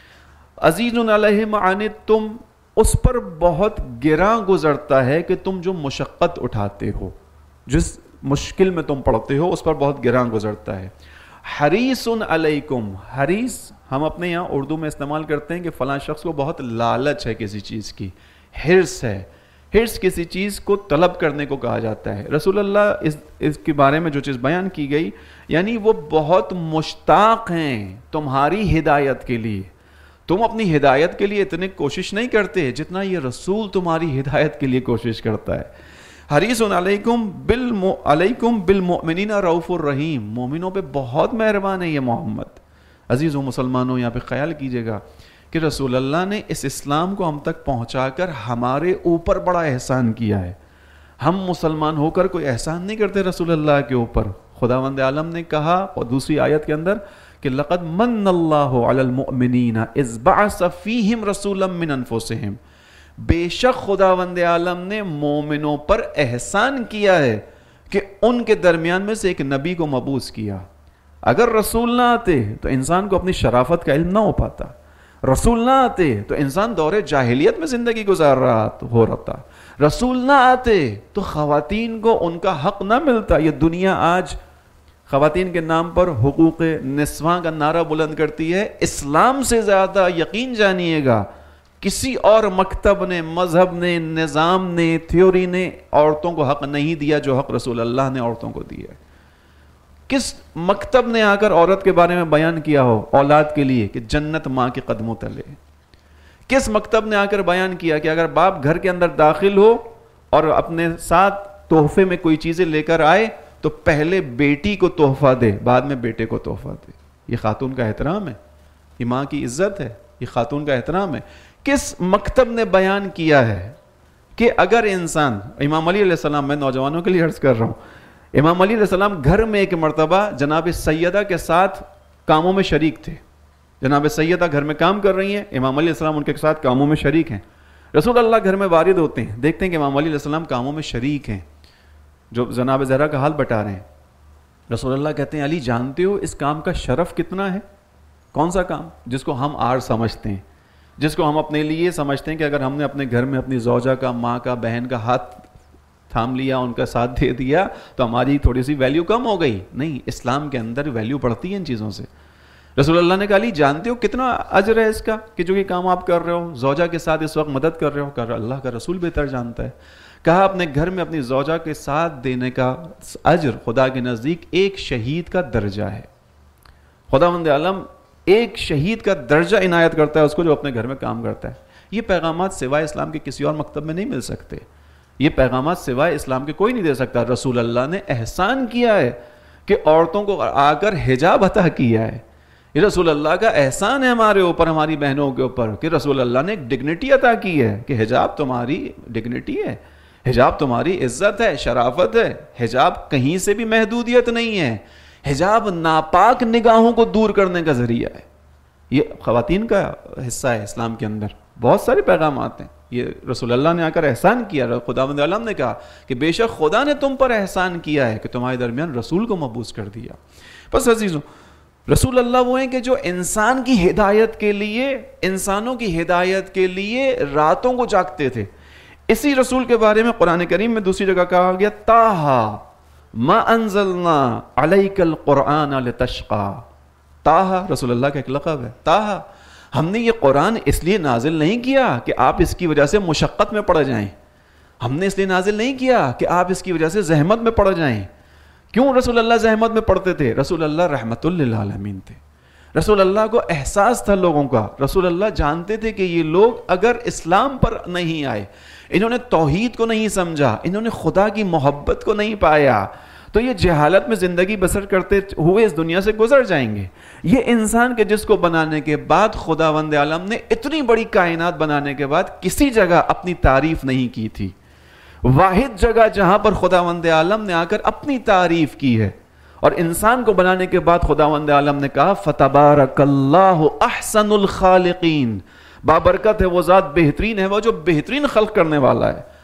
عزیز علیہ ما عنتم، اس پر بہت گراں گزرتا ہے کہ تم جو مشقت اٹھاتے ہو، جس مشکل میں تم پڑتے ہو اس پر بہت گراں گزرتا ہے. حریص علیکم، حریص ہم اپنے یہاں اردو میں استعمال کرتے ہیں کہ فلاں شخص کو بہت لالچ ہے کسی چیز کی، حرص ہے. حرص کسی چیز کو طلب کرنے کو کہا جاتا ہے. رسول اللہ اس اس کے بارے میں جو چیز بیان کی گئی، یعنی وہ بہت مشتاق ہیں تمہاری ہدایت کے لیے. تم اپنی ہدایت کے لیے اتنی کوشش نہیں کرتے جتنا یہ رسول تمہاری ہدایت کے لیے کوشش کرتا ہے. حریص علیکم بالم علیکم بالمؤمنین رؤوف الرحیم، مومنوں پہ بہت مہربان ہے یہ محمد. عزیزو مسلمانوں، یہاں پہ خیال کیجئے گا کہ رسول اللہ نے اس اسلام کو ہم تک پہنچا کر ہمارے اوپر بڑا احسان کیا ہے. ہم مسلمان ہو کر کوئی احسان نہیں کرتے رسول اللہ کے اوپر. خداوند عالم نے کہا اور دوسری آیت کے اندر کہ لقد من اللہ علی المؤمنین اذ بعث فیہم رسولا من انفسہم، بے شک خداوند عالم نے مومنوں پر احسان کیا ہے کہ ان کے درمیان میں سے ایک نبی کو مبعوث کیا. اگر رسول نہ آتے تو انسان کو اپنی شرافت کا علم نہ ہو پاتا. رسول نہ آتے تو انسان دور جاہلیت میں زندگی گزار رہا ہو رہتا. رسول نہ آتے تو خواتین کو ان کا حق نہ ملتا. یہ دنیا آج خواتین کے نام پر حقوق نسواں کا نعرہ بلند کرتی ہے. اسلام سے زیادہ یقین جانیے گا کسی اور مکتب نے، مذہب نے، نظام نے، تھیوری نے عورتوں کو حق نہیں دیا جو حق رسول اللہ نے عورتوں کو دیا. کس مکتب نے آ کر عورت کے بارے میں بیان کیا ہو اولاد کے لیے کہ جنت ماں کے قدموں تلے؟ کس مکتب نے آ کر بیان کیا کہ اگر باپ گھر کے اندر داخل ہو اور اپنے ساتھ تحفے میں کوئی چیزیں لے کر آئے تو پہلے بیٹی کو تحفہ دے، بعد میں بیٹے کو تحفہ دے؟ یہ خاتون کا احترام ہے، یہ ماں کی عزت ہے، یہ خاتون کا احترام ہے. کس مکتب نے بیان کیا ہے کہ اگر انسان، امام علی علیہ السلام، میں نوجوانوں کے لیے عرض کر رہا ہوں، امام علی علیہ السلام گھر میں ایک مرتبہ جناب سیدہ کے ساتھ کاموں میں شریک تھے. جناب سیدہ گھر میں کام کر رہی ہیں، امام علی علیہ السلام ان کے ساتھ کاموں میں شریک ہیں. رسول اللہ گھر میں وارد ہوتے ہیں، دیکھتے ہیں کہ امام علی علیہ السلام کاموں میں شریک ہیں، جو جناب زہرا کا حال بتا رہے ہیں. رسول اللہ کہتے ہیں علی جانتے ہو اس کام کا شرف کتنا ہے؟ کون سا کام؟ جس کو ہم آر سمجھتے ہیں، جس کو ہم اپنے لیے سمجھتے ہیں کہ اگر ہم نے اپنے گھر میں اپنی زوجہ کا، ماں کا، بہن کا ہاتھ تھام لیا، ان کا ساتھ دے دیا تو ہماری تھوڑی سی ویلیو کم ہو گئی. نہیں، اسلام کے اندر ویلیو بڑھتی ہے ان چیزوں سے. رسول اللہ نے کہا علی جانتے ہو کتنا اجر ہے اس کا کہ جو یہ کام آپ کر رہے ہو، زوجہ کے ساتھ اس وقت مدد کر رہے ہو؟ کہا اللہ کا رسول بہتر جانتا ہے. کہا اپنے گھر میں اپنی زوجہ کے ساتھ دینے کا اجر خدا کے نزدیک ایک شہید کا درجہ ہے. خداوند عالم ایک شہید کا درجہ عنایت کرتا ہے اس کو جو اپنے گھر میں کام کرتا ہے. یہ پیغامات سوائے اسلام کے کسی اور مکتب میں نہیں مل سکتے. یہ پیغامات سوائے اسلام کے کوئی نہیں دے سکتا. رسول اللہ نے احسان کیا ہے کہ عورتوں کو آ کر حجاب عطا کیا ہے. یہ رسول اللہ کا احسان ہے ہمارے اوپر، ہماری بہنوں کے اوپر، کہ رسول اللہ نے ایک ڈگنیٹی عطا کی ہے کہ حجاب تمہاری ڈگنیٹی ہے، حجاب تمہاری عزت ہے، شرافت ہے. حجاب کہیں سے بھی محدودیت نہیں ہے. حجاب ناپاک نگاہوں کو دور کرنے کا ذریعہ ہے. یہ خواتین کا حصہ ہے اسلام کے اندر. بہت سارے پیغامات ہیں. یہ رسول اللہ نے آ کر احسان کیا. خداوند عالم نے کہا کہ بے شک خدا نے تم پر احسان کیا ہے کہ تمہارے درمیان رسول کو مبعوث کر دیا. بس عزیزوں، رسول اللہ وہ ہیں کہ جو انسان کی ہدایت کے لیے، انسانوں کی ہدایت کے لیے راتوں کو جاگتے تھے. اسی رسول کے بارے میں قرآن کریم میں دوسری جگہ کہا گیا طٰہٰ ما انزلنا علیک القرآن لتشقی. طٰہٰ رسول اللہ کا ایک لقب ہے. طٰہٰ، ہم نے یہ قرآن اس لیے نازل نہیں کیا کہ آپ اس کی وجہ سے مشقت میں پڑ جائیں. ہم نے اس لیے نازل نہیں کیا کہ آپ اس کی وجہ سے زحمت میں پڑ جائیں. کیوں رسول اللہ زحمت میں پڑتے تھے؟ رسول اللہ رحمت للعالمین تھے. رسول اللہ کو احساس تھا لوگوں کا. رسول اللہ جانتے تھے کہ یہ لوگ اگر اسلام پر نہیں آئے، انہوں نے توحید کو نہیں سمجھا، انہوں نے خدا کی محبت کو نہیں پایا، تو یہ جہالت میں زندگی بسر کرتے ہوئے اس دنیا سے گزر جائیں گے. یہ انسان کے جس کو بنانے کے بعد خداوند عالم نے اتنی بڑی کائنات بنانے کے بعد کسی جگہ اپنی تعریف نہیں کی تھی. واحد جگہ جہاں پر خداوند عالم نے آ کر اپنی تعریف کی ہے، اور انسان کو بنانے کے بعد خداوند عالم نے کہا فتبارک اللہ احسن الخالقین. بابرکت ہے وہ ذات، بہترین ہے وہ جو بہترین خلق کرنے والا ہے.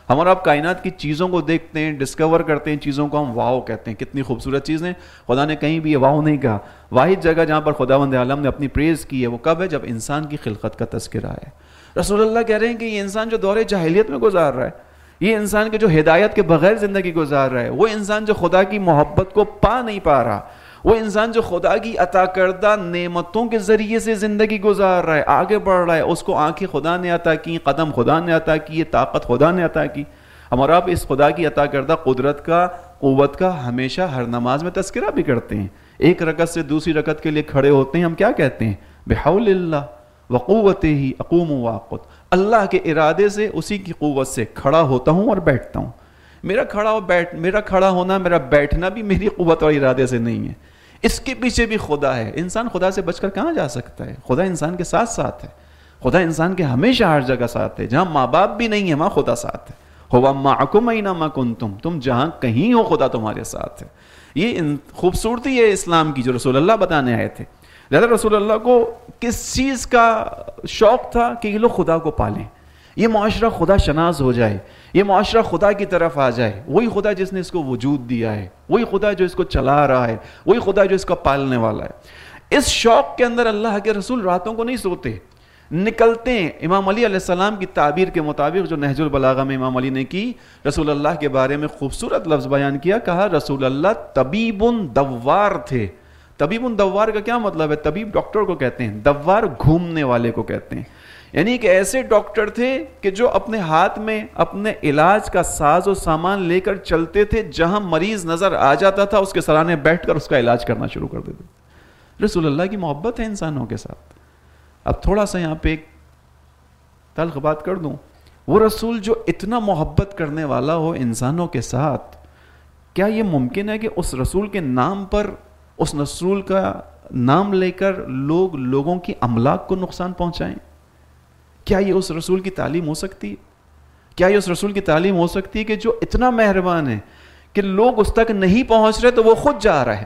ہم اور آپ کائنات کی چیزوں کو دیکھتے ہیں، ڈسکور کرتے ہیں، چیزوں کو ہم واو کہتے ہیں، کتنی خوبصورت چیزیں. خدا نے کہیں بھی یہ واو نہیں کہا. واحد جگہ جہاں پر خداوند عالم نے اپنی پریز کی ہے وہ کب ہے؟ جب انسان کی خلقت کا تذکرہ ہے. رسول اللہ کہہ رہے ہیں کہ یہ انسان جو دور جاہلیت میں گزار رہا ہے، یہ انسان کے جو ہدایت کے بغیر زندگی گزار رہا ہے، وہ انسان جو خدا کی محبت کو پا نہیں پا رہا، وہ انسان جو خدا کی عطا کردہ نعمتوں کے ذریعے سے زندگی گزار رہا ہے، آگے بڑھ رہا ہے، اس کو آنکھیں خدا نے عطا کی، قدم خدا نے عطا کی، طاقت خدا نے عطا کی. ہمارا آپ اس خدا کی عطا کردہ قدرت کا، قوت کا ہمیشہ ہر نماز میں تذکرہ بھی کرتے ہیں. ایک رکعت سے دوسری رکعت کے لیے کھڑے ہوتے ہیں، ہم کیا کہتے ہیں؟ بحول اللہ وقوتہ اقوم واقعد. اللہ کے ارادے سے، اسی کی قوت سے کھڑا ہوتا ہوں اور بیٹھتا ہوں. میرا کھڑا ہو بیٹھ میرا کھڑا ہونا، میرا بیٹھنا بھی میری قوت اور ارادے سے نہیں ہے، اس کے پیچھے بھی خدا ہے. انسان خدا سے بچ کر کہاں جا سکتا ہے؟ خدا انسان کے ساتھ ساتھ ہے. خدا انسان کے ہمیشہ ہر جگہ ساتھ ہے. جہاں ماں باپ بھی نہیں ہے وہاں خدا ساتھ ہے. ہوا معکم اینما کنتم، تم جہاں کہیں ہو خدا تمہارے ساتھ ہے. یہ خوبصورتی ہے اسلام کی جو رسول اللہ بتانے آئے تھے. لہذا رسول اللہ کو کس چیز کا شوق تھا کہ یہ لوگ خدا کو پالیں، یہ معاشرہ خدا شناس ہو جائے، یہ معاشرہ خدا کی طرف آ جائے. وہی خدا جس نے اس کو وجود دیا ہے، وہی خدا جو اس کو چلا رہا ہے، وہی خدا جو اس کو پالنے والا ہے. اس شوق کے اندر اللہ کے رسول راتوں کو نہیں سوتے، نکلتے ہیں. امام علی علیہ السلام کی تعبیر کے مطابق جو نہج البلاغہ میں امام علی نے کی، رسول اللہ کے بارے میں خوبصورت لفظ بیان کیا، کہا رسول اللہ طبیب دوار تھے. طبیب دوار کا کیا مطلب ہے؟ طبیب ڈاکٹر کو کہتے ہیں، دوار گھومنے والے کو کہتے ہیں. یعنی کہ ایسے ڈاکٹر تھے کہ جو اپنے ہاتھ میں اپنے علاج کا ساز و سامان لے کر چلتے تھے، جہاں مریض نظر آ جاتا تھا اس کے سرانے بیٹھ کر اس کا علاج کرنا شروع کر دیتے. رسول اللہ کی محبت ہے انسانوں کے ساتھ. اب تھوڑا سا یہاں پہ ایک تلخ بات کر دوں، وہ رسول جو اتنا محبت کرنے والا ہو انسانوں کے ساتھ، کیا یہ ممکن ہے کہ اس رسول کے نام پر، اس رسول کا نام لے کر لوگ لوگوں کی املاک کو نقصان پہنچائیں؟ کیا یہ اس رسول کی تعلیم ہو سکتی ہے؟ کیا یہ اس رسول کی تعلیم ہو سکتی ہے کہ جو اتنا مہربان ہے کہ لوگ اس تک نہیں پہنچ رہے تو وہ خود جا رہا ہے،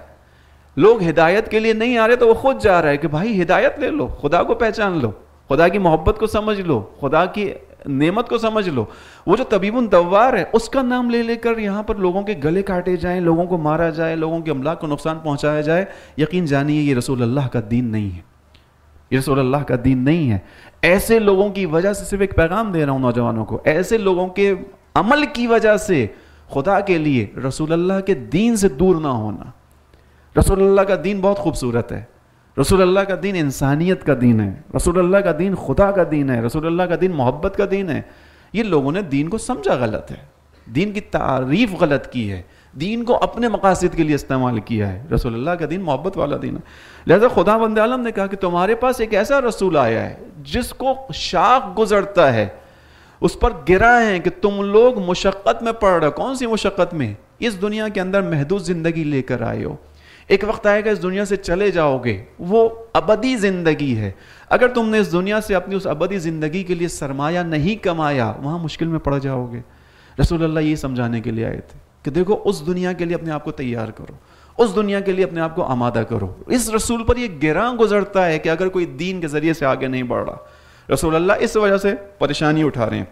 لوگ ہدایت کے لیے نہیں آ رہے تو وہ خود جا رہا ہے کہ بھائی ہدایت لے لو، خدا کو پہچان لو، خدا کی محبت کو سمجھ لو، خدا کی نعمت کو سمجھ لو. وہ جو طبیب دوار ہے اس کا نام لے لے کر یہاں پر لوگوں کے گلے کاٹے جائیں، لوگوں کو مارا جائے، لوگوں کے املاک کو نقصان پہنچایا جائے، یقین جانیے یہ رسول اللہ کا دین نہیں ہے، یہ رسول اللہ کا دین نہیں ہے. ایسے لوگوں کی وجہ سے، صرف ایک پیغام دے رہا ہوں نوجوانوں کو، ایسے لوگوں کے عمل کی وجہ سے خدا کے لیے رسول اللہ کے دین سے دور نہ ہونا. رسول اللہ کا دین بہت خوبصورت ہے، رسول اللہ کا دین انسانیت کا دین ہے، رسول اللہ کا دین خدا کا دین ہے، رسول اللہ کا دین محبت کا دین ہے. یہ لوگوں نے دین کو سمجھا غلط ہے، دین کی تعریف غلط کی ہے، دین کو اپنے مقاصد کے لیے استعمال کیا ہے. رسول اللہ کا دین محبت والا دین ہے. لہذا خدا بند عالم نے کہا کہ تمہارے پاس ایک ایسا رسول آیا ہے جس کو شاخ گزرتا ہے، اس پر گرا ہے کہ تم لوگ مشقت میں پڑ رہے. کون سی مشقت میں؟ اس دنیا کے اندر محدود زندگی لے کر آئے ہو، ایک وقت آئے گا اس دنیا سے چلے جاؤ گے، وہ ابدی زندگی ہے. اگر تم نے اس دنیا سے اپنی اس ابدی زندگی کے لیے سرمایہ نہیں کمایا، وہاں مشکل میں پڑ جاؤ گے. رسول اللہ یہ سمجھانے کے لیے آئے تھے کہ دیکھو اس دنیا کے لیے اپنے آپ کو تیار کرو، اس دنیا کے لیے اپنے آپ کو آمادہ کرو. اس رسول پر یہ گراں گزرتا ہے کہ اگر کوئی دین کے ذریعے سے آگے نہیں بڑھ رہا، رسول اللہ اس وجہ سے پریشانی اٹھا رہے ہیں.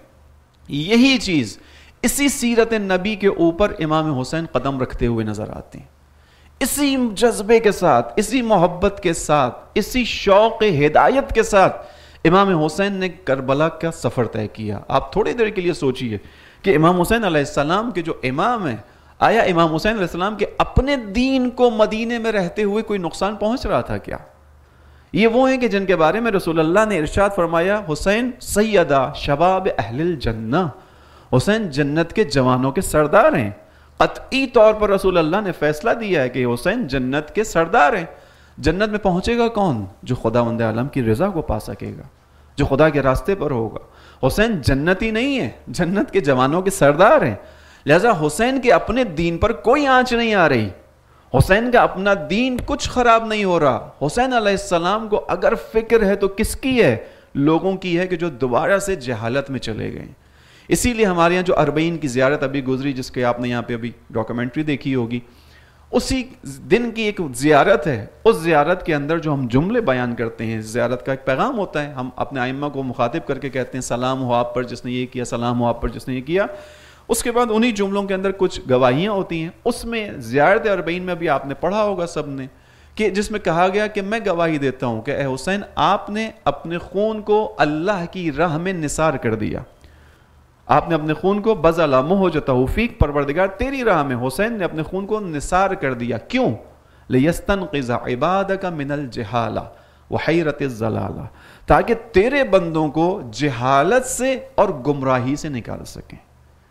یہی چیز اسی سیرت نبی کے اوپر امام حسین قدم رکھتے ہوئے نظر آتے ہیں، اسی جذبے کے ساتھ، اسی محبت کے ساتھ، اسی شوق ہدایت کے ساتھ امام حسین نے کربلا کا سفر طے کیا. آپ تھوڑی دیر کے لیے سوچئے کہ امام حسین علیہ السلام کے جو امام ہیں، آیا امام حسین علیہ السلام کے اپنے دین کو مدینے میں رہتے ہوئے کوئی نقصان پہنچ رہا تھا کیا؟ یہ وہ ہیں کہ جن کے بارے میں رسول اللہ نے ارشاد فرمایا، حسین سیدہ شباب اہل الجنہ، حسین جنت کے جوانوں کے سردار ہیں. قطعی طور پر رسول اللہ نے فیصلہ دیا ہے کہ حسین جنت کے سردار ہیں. جنت میں پہنچے گا کون؟ جو خداوند عالم کی رضا کو پا سکے گا، جو خدا کے راستے پر ہوگا. حسین جنتی نہیں ہے، جنت کے جوانوں کے سردار ہیں. لہذا حسین کے اپنے دین پر کوئی آنچ نہیں آ رہی، حسین کا اپنا دین کچھ خراب نہیں ہو رہا. حسین علیہ السلام کو اگر فکر ہے تو کس کی ہے؟ لوگوں کی ہے کہ جو دوبارہ سے جہالت میں چلے گئے. اسی لیے ہمارے یہاں جو اربعین کی زیارت ابھی گزری، جس کے آپ نے یہاں پہ ابھی ڈاکومنٹری دیکھی ہوگی، اسی دن کی ایک زیارت ہے، اس زیارت کے اندر جو ہم جملے بیان کرتے ہیں، زیارت کا ایک پیغام ہوتا ہے، ہم اپنے ائمہ کو مخاطب کر کے کہتے ہیں سلام ہو آپ پر جس نے یہ کیا، سلام ہو آپ پر جس نے یہ کیا. اس کے بعد انہی جملوں کے اندر کچھ گواہیاں ہوتی ہیں. اس میں زیارت اربعین میں بھی آپ نے پڑھا ہوگا سب نے، کہ جس میں کہا گیا کہ میں گواہی دیتا ہوں کہ اے حسین آپ نے اپنے خون کو اللہ کی راہ میں نثار کر دیا، آپ نے اپنے خون کو بذل مہجۃ توفیق پروردگار تیری راہ میں حسین نے اپنے خون کو نثار کر دیا. کیوں؟ لیستنقذ عبادک من الجہالہ وحیرۃ الضلالہ، تاکہ تیرے بندوں کو جہالت سے اور گمراہی سے نکال سکیں.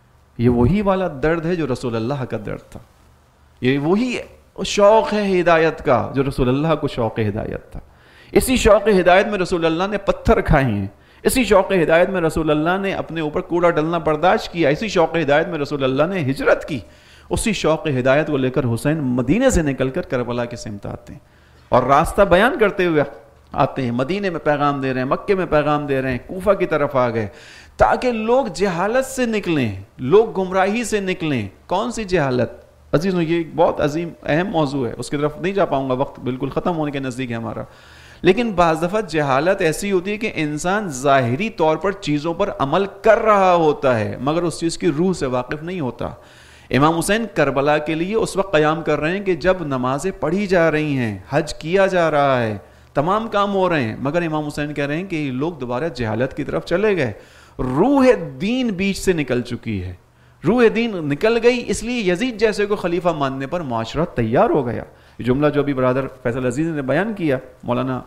یہ وہی والا درد ہے جو رسول اللہ کا درد تھا، یہ وہی شوق ہے ہدایت کا جو رسول اللہ کو شوق ہدایت تھا. اسی شوق ہدایت میں رسول اللہ نے پتھر کھائے ہیں، اسی شوق ہدایت میں رسول اللہ نے اپنے اوپر کوڑا ڈلنا برداشت کیا، اسی شوق ہدایت میں رسول اللہ نے ہجرت کی. اسی شوق ہدایت کو لے کر حسین مدینے سے نکل کر کربلا کے سمت آتے ہیں اور راستہ بیان کرتے ہوئے آتے ہیں. مدینے میں پیغام دے رہے ہیں، مکے میں پیغام دے رہے ہیں، کوفہ کی طرف آ گئے تاکہ لوگ جہالت سے نکلیں، لوگ گمراہی سے نکلیں. کون سی جہالت عزیزوں؟ یہ بہت عظیم اہم موضوع ہے، اس کی طرف نہیں جا پاؤں گا، وقت بالکل ختم ہونے کے نزدیک ہے ہمارا. لیکن بعض دفعہ جہالت ایسی ہوتی ہے کہ انسان ظاہری طور پر چیزوں پر عمل کر رہا ہوتا ہے مگر اس چیز کی روح سے واقف نہیں ہوتا. امام حسین کربلا کے لیے اس وقت قیام کر رہے ہیں کہ جب نمازیں پڑھی جا رہی ہیں، حج کیا جا رہا ہے، تمام کام ہو رہے ہیں، مگر امام حسین کہہ رہے ہیں کہ یہ لوگ دوبارہ جہالت کی طرف چلے گئے. روح دین بیچ سے نکل چکی ہے، روح دین نکل گئی، اس لیے یزید جیسے کو خلیفہ ماننے پر معاشرہ تیار ہو گیا. یہ جملہ جو ابھی برادر فیصل عزیز نے بیان کیا مولانا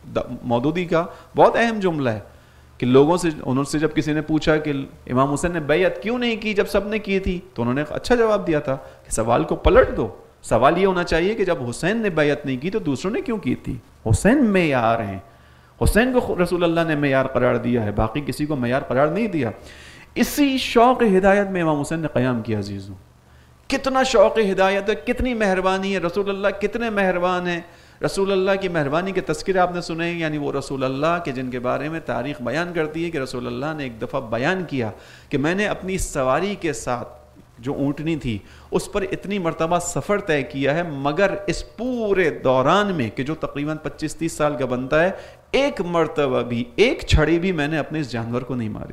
مودودی کا، بہت اہم جملہ ہے کہ لوگوں سے انہوں سے جب کسی نے پوچھا کہ امام حسین نے بیعت کیوں نہیں کی جب سب نے کی تھی، تو انہوں نے اچھا جواب دیا تھا کہ سوال کو پلٹ دو. سوال یہ ہونا چاہیے کہ جب حسین نے بیعت نہیں کی تو دوسروں نے کیوں کی تھی. حسین معیار ہیں، حسین کو رسول اللہ نے معیار قرار دیا ہے، باقی کسی کو معیار قرار نہیں دیا. اسی شوق ہدایت میں امام حسین نے قیام کیا. عزیزوں کتنا شوق ہدایت ہے، کتنی مہربانی ہے، رسول اللہ کتنے مہربان ہیں. رسول اللہ کی مہربانی کے تذکرے آپ نے سنے، یعنی وہ رسول اللہ کے جن کے بارے میں تاریخ بیان کرتی ہے کہ رسول اللہ نے ایک دفعہ بیان کیا کہ میں نے اپنی سواری کے ساتھ جو اونٹنی تھی اس پر اتنی مرتبہ سفر طے کیا ہے، مگر اس پورے دوران میں کہ جو تقریباً پچیس تیس سال کا بنتا ہے، ایک مرتبہ بھی ایک چھڑی بھی میں نے اپنے اس جانور کو نہیں ماری.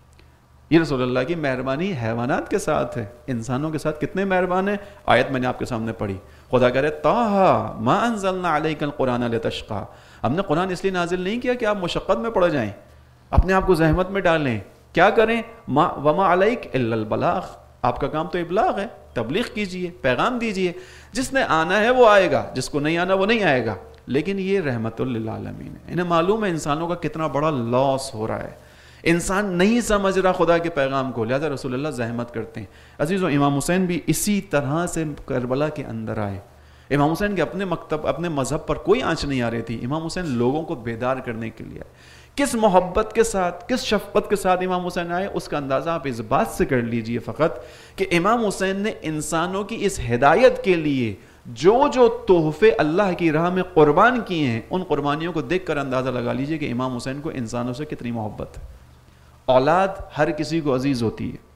یہ رسول اللہ کی مہربانی حیوانات کے ساتھ ہے، انسانوں کے ساتھ کتنے مہربان ہیں. آیت میں نے آپ کے سامنے پڑھی، خدا کہہ رہے طٰہٰ ما انزلنا علیک القرآن لتشقیٰ، ہم نے قرآن اس لیے نازل نہیں کیا کہ آپ مشقت میں پڑ جائیں، اپنے آپ کو زحمت میں ڈالیں. کیا کریں؟ ما وما علیک الا البلاغ، آپ کا کام تو ابلاغ ہے، تبلیغ کیجئے، پیغام دیجئے. جس نے آنا ہے وہ آئے گا، جس کو نہیں آنا وہ نہیں آئے گا. لیکن یہ رحمت للعالمین ہے. انہیں معلوم ہے انسانوں کا کتنا بڑا لاس ہو رہا ہے، انسان نہیں سمجھ رہا خدا کے پیغام کو، لہذا رسول اللہ زحمت کرتے ہیں. عزیزوں امام حسین بھی اسی طرح سے کربلا کے اندر آئے. امام حسین کے اپنے مکتب اپنے مذہب پر کوئی آنچ نہیں آ رہی تھی. امام حسین لوگوں کو بیدار کرنے کے لیے آئے. کس محبت کے ساتھ، کس شفقت کے ساتھ امام حسین آئے، اس کا اندازہ آپ اس بات سے کر لیجئے فقط کہ امام حسین نے انسانوں کی اس ہدایت کے لیے جو جو تحفے اللہ کی راہ میں قربان کیے ہیں، ان قربانیوں کو دیکھ کر اندازہ لگا لیجئے کہ امام حسین کو انسانوں سے کتنی محبت ہے. اولاد ہر کسی کو عزیز ہوتی ہے،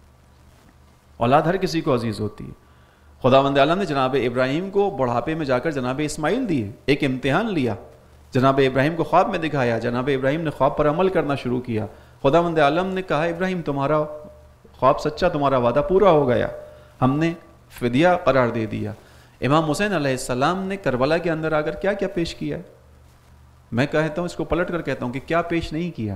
اولاد ہر کسی کو عزیز ہوتی ہے. خداوند عالم نے جناب ابراہیم کو بڑھاپے میں جا کر جناب اسماعیل دیے، ایک امتحان لیا. جناب ابراہیم کو خواب میں دکھایا، جناب ابراہیم نے خواب پر عمل کرنا شروع کیا. خداوند عالم نے کہا ابراہیم تمہارا خواب سچا، تمہارا وعدہ پورا ہو گیا، ہم نے فدیہ قرار دے دیا. امام حسین علیہ السلام نے کربلا کے اندر آ کر کیا کیا پیش کیا ہے؟ میں کہتا ہوں، اس کو پلٹ کر کہتا ہوں کہ کیا پیش نہیں کیا.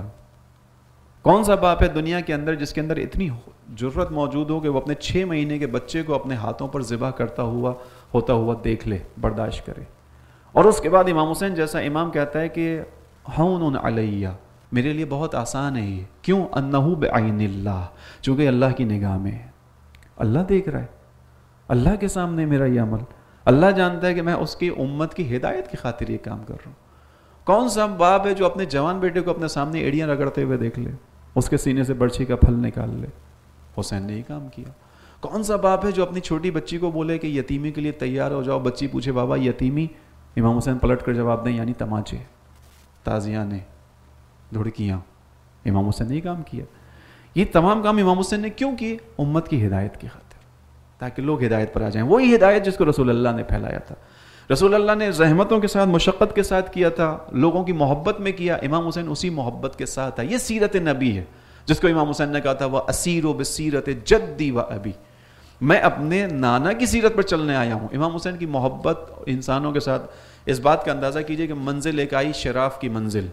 کون سا باپ ہے دنیا کے اندر جس کے اندر اتنی جرت موجود ہو کہ وہ اپنے چھ مہینے کے بچے کو اپنے ہاتھوں پر ذبح کرتا ہوا ہوتا ہوا دیکھ لے، برداشت کرے. اور اس کے بعد امام حسین جیسا امام کہتا ہے کہ ہون علیہ، میرے لیے بہت آسان ہے یہ. کیوں؟ انہو بعین اللہ، چونکہ اللہ کی نگاہ میں ہے، اللہ دیکھ رہا ہے، اللہ کے سامنے میرا یہ عمل، اللہ جانتا ہے کہ میں اس کی امت کی ہدایت کی خاطر یہ کام کر رہا ہوں. کون سا باپ ہے جو اپنے جوان بیٹے کو اپنے سامنے ایڑیاں رگڑتے ہوئے دیکھ لے، اس کے سینے سے برچھی کا پھل نکال لے؟ حسین نے یہ کام کیا. کون سا باپ ہے جو اپنی چھوٹی بچی کو بولے کہ یتیمی کے لیے تیار ہو جاؤ، بچی پوچھے بابا یتیمی، امام حسین پلٹ کر جواب دیں یعنی تماچے، تازیانے، دھڑکیاں. امام حسین نے یہ کام کیا. یہ تمام کام امام حسین نے کیوں کیے؟ امت کی ہدایت کی خاطر. تاکہ لوگ ہدایت پر آ جائیں. وہی ہدایت جس کو رسول اللہ نے پھیلایا تھا. رسول اللہ نے رحمتوں کے ساتھ مشقت کے ساتھ کیا تھا, لوگوں کی محبت میں کیا. امام حسین اسی محبت کے ساتھ ہے. یہ سیرت نبی ہے جس کو امام حسین نے کہا تھا وہ اسیر و بسیرت جدی و ابی, میں اپنے نانا کی سیرت پر چلنے آیا ہوں. امام حسین کی محبت انسانوں کے ساتھ, اس بات کا اندازہ کیجئے کہ منزل ایک آئی شراف کی منزل,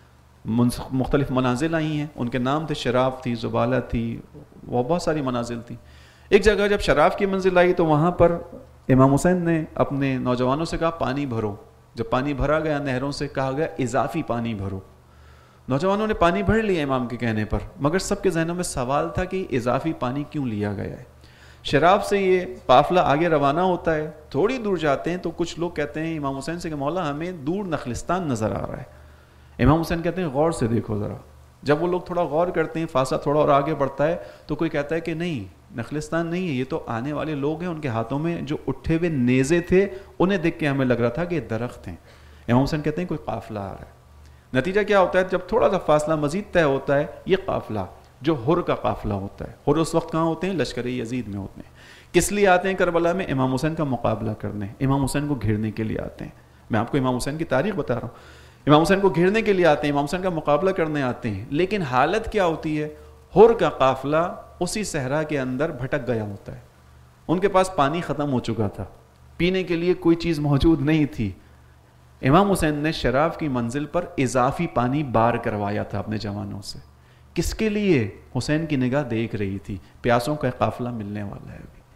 مختلف منازل آئی ہیں, ان کے نام تھے شراف تھی, زبالہ تھی, وہ بہت ساری منازل تھی. ایک جگہ جب شراف کی منزل آئی تو وہاں پر امام حسین نے اپنے نوجوانوں سے کہا پانی بھرو. جب پانی بھرا گیا نہروں سے, کہا گیا اضافی پانی بھرو. نوجوانوں نے پانی بھر لیا امام کے کہنے پر, مگر سب کے ذہنوں میں سوال تھا کہ اضافی پانی کیوں لیا گیا ہے. شراف سے یہ قافلہ آگے روانہ ہوتا ہے, تھوڑی دور جاتے ہیں تو کچھ لوگ کہتے ہیں امام حسین سے کہ مولا ہمیں دور نخلستان نظر آ رہا ہے. امام حسین کہتے ہیں غور سے دیکھو ذرا. جب وہ لوگ تھوڑا غور کرتے ہیں, فاصلہ تھوڑا اور آگے بڑھتا ہے تو کوئی کہتا ہے کہ نہیں, نخلستان نہیں ہے, یہ تو آنے والے لوگ ہیں, ان کے ہاتھوں میں جو اٹھے ہوئے نیزے تھے انہیں دیکھ کے ہمیں لگ رہا تھا کہ یہ درخت ہیں. امام حسین کہتے ہیں کوئی قافلہ آ رہا ہے. نتیجہ کیا ہوتا ہے, جب تھوڑا سا فاصلہ مزید طے ہوتا ہے, یہ قافلہ جو ہر کا قافلہ ہوتا ہے, ہر اس وقت کہاں ہوتے ہیں, لشکر یزید میں ہوتے ہیں. کس لیے آتے ہیں کربلا میں؟ امام حسین کا مقابلہ کرنے, امام حسین کو گھیرنے کے لیے آتے ہیں. میں آپ کو امام حسین کی تاریخ بتا رہا ہوں. امام حسین کو گھیرنے کے لیے آتے ہیں, امام حسین کا مقابلہ کرنے آتے ہیں. لیکن حالت کیا ہوتی ہے, ہر کا قافلہ اسی صحرا کے اندر بھٹک گیا ہوتا ہے. ان کے پاس پانی ختم ہو چکا تھا, پینے کے لیے کوئی چیز موجود نہیں تھی. امام حسین نے شراف کی منزل پر اضافی پانی بار کروایا تھا اپنے جوانوں سے. کس کے لیے؟ حسین کی نگاہ دیکھ رہی تھی پیاسوں کا قافلہ ملنے والا ہے. ابھی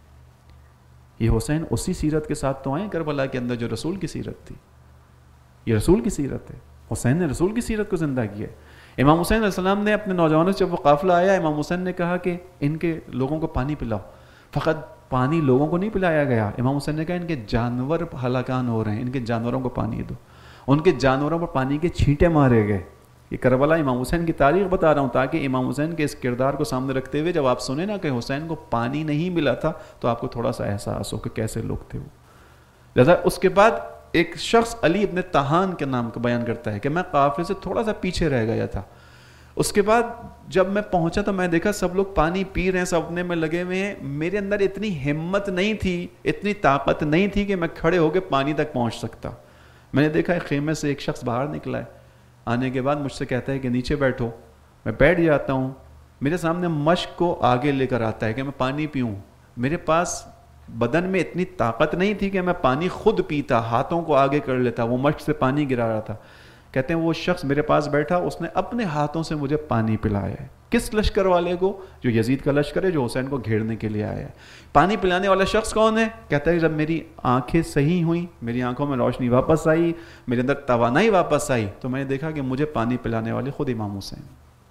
یہ حسین اسی سیرت کے ساتھ تو آئے کربلا کے اندر جو رسول کی سیرت تھی. یہ رسول کی سیرت ہے, حسین نے رسول کی سیرت کو زندہ کیا ہے. امام حسین علیہ السلام نے اپنے نوجوانوں سے جب وہ قافلہ آیا, امام حسین نے کہا کہ ان کے لوگوں کو پانی پلاؤ. فقط پانی لوگوں کو نہیں پلایا گیا, امام حسین نے کہا ان کے جانور ہلاکان ہو رہے ہیں, ان کے جانوروں کو پانی دو. ان کے جانوروں پر پانی کے چھینٹے مارے گئے. یہ کربلا امام حسین کی تاریخ بتا رہا ہوں تاکہ امام حسین کے اس کردار کو سامنے رکھتے ہوئے جب آپ سنیں نا کہ حسین کو پانی نہیں ملا تھا تو آپ کو تھوڑا سا احساس ہو کہ کیسے لوگ تھے وہ. لہذا اس کے بعد ایک شخص علی ابن طحان کے نام کا بیان کرتا ہے کہ میں قافلے سے تھوڑا سا پیچھے رہ گیا تھا. اس کے بعد جب میں پہنچا تو میں دیکھا سب لوگ پانی پی رہے ہیں, سب اپنے میں لگے ہوئے ہیں. میرے اندر اتنی ہمت نہیں تھی, اتنی طاقت نہیں تھی کہ میں کھڑے ہو کے پانی تک پہنچ سکتا. میں نے دیکھا ایک خیمے سے ایک شخص باہر نکلا ہے, آنے کے بعد مجھ سے کہتا ہے کہ نیچے بیٹھو. میں بیٹھ جاتا ہوں, میرے سامنے مشک کو آگے لے کر آتا ہے کہ میں پانی پیوں. میرے پاس بدن میں اتنی طاقت نہیں تھی کہ میں پانی خود پیتا, ہاتھوں کو آگے کر لیتا, وہ مشک سے پانی گرا رہا تھا. کہتے ہیں وہ شخص میرے پاس بیٹھا, اس نے اپنے ہاتھوں سے مجھے پانی پلایا ہے. کس لشکر والے کو؟ جو یزید کا لشکر ہے, جو حسین کو گھیرنے کے لیے آیا ہے. پانی پلانے والا شخص کون ہے؟ کہتا ہے جب میری آنکھیں صحیح ہوئیں, میری آنکھوں میں روشنی واپس آئی, میرے اندر توانائی واپس آئی, تو میں نے دیکھا کہ مجھے پانی پلانے والے خود امام حسین.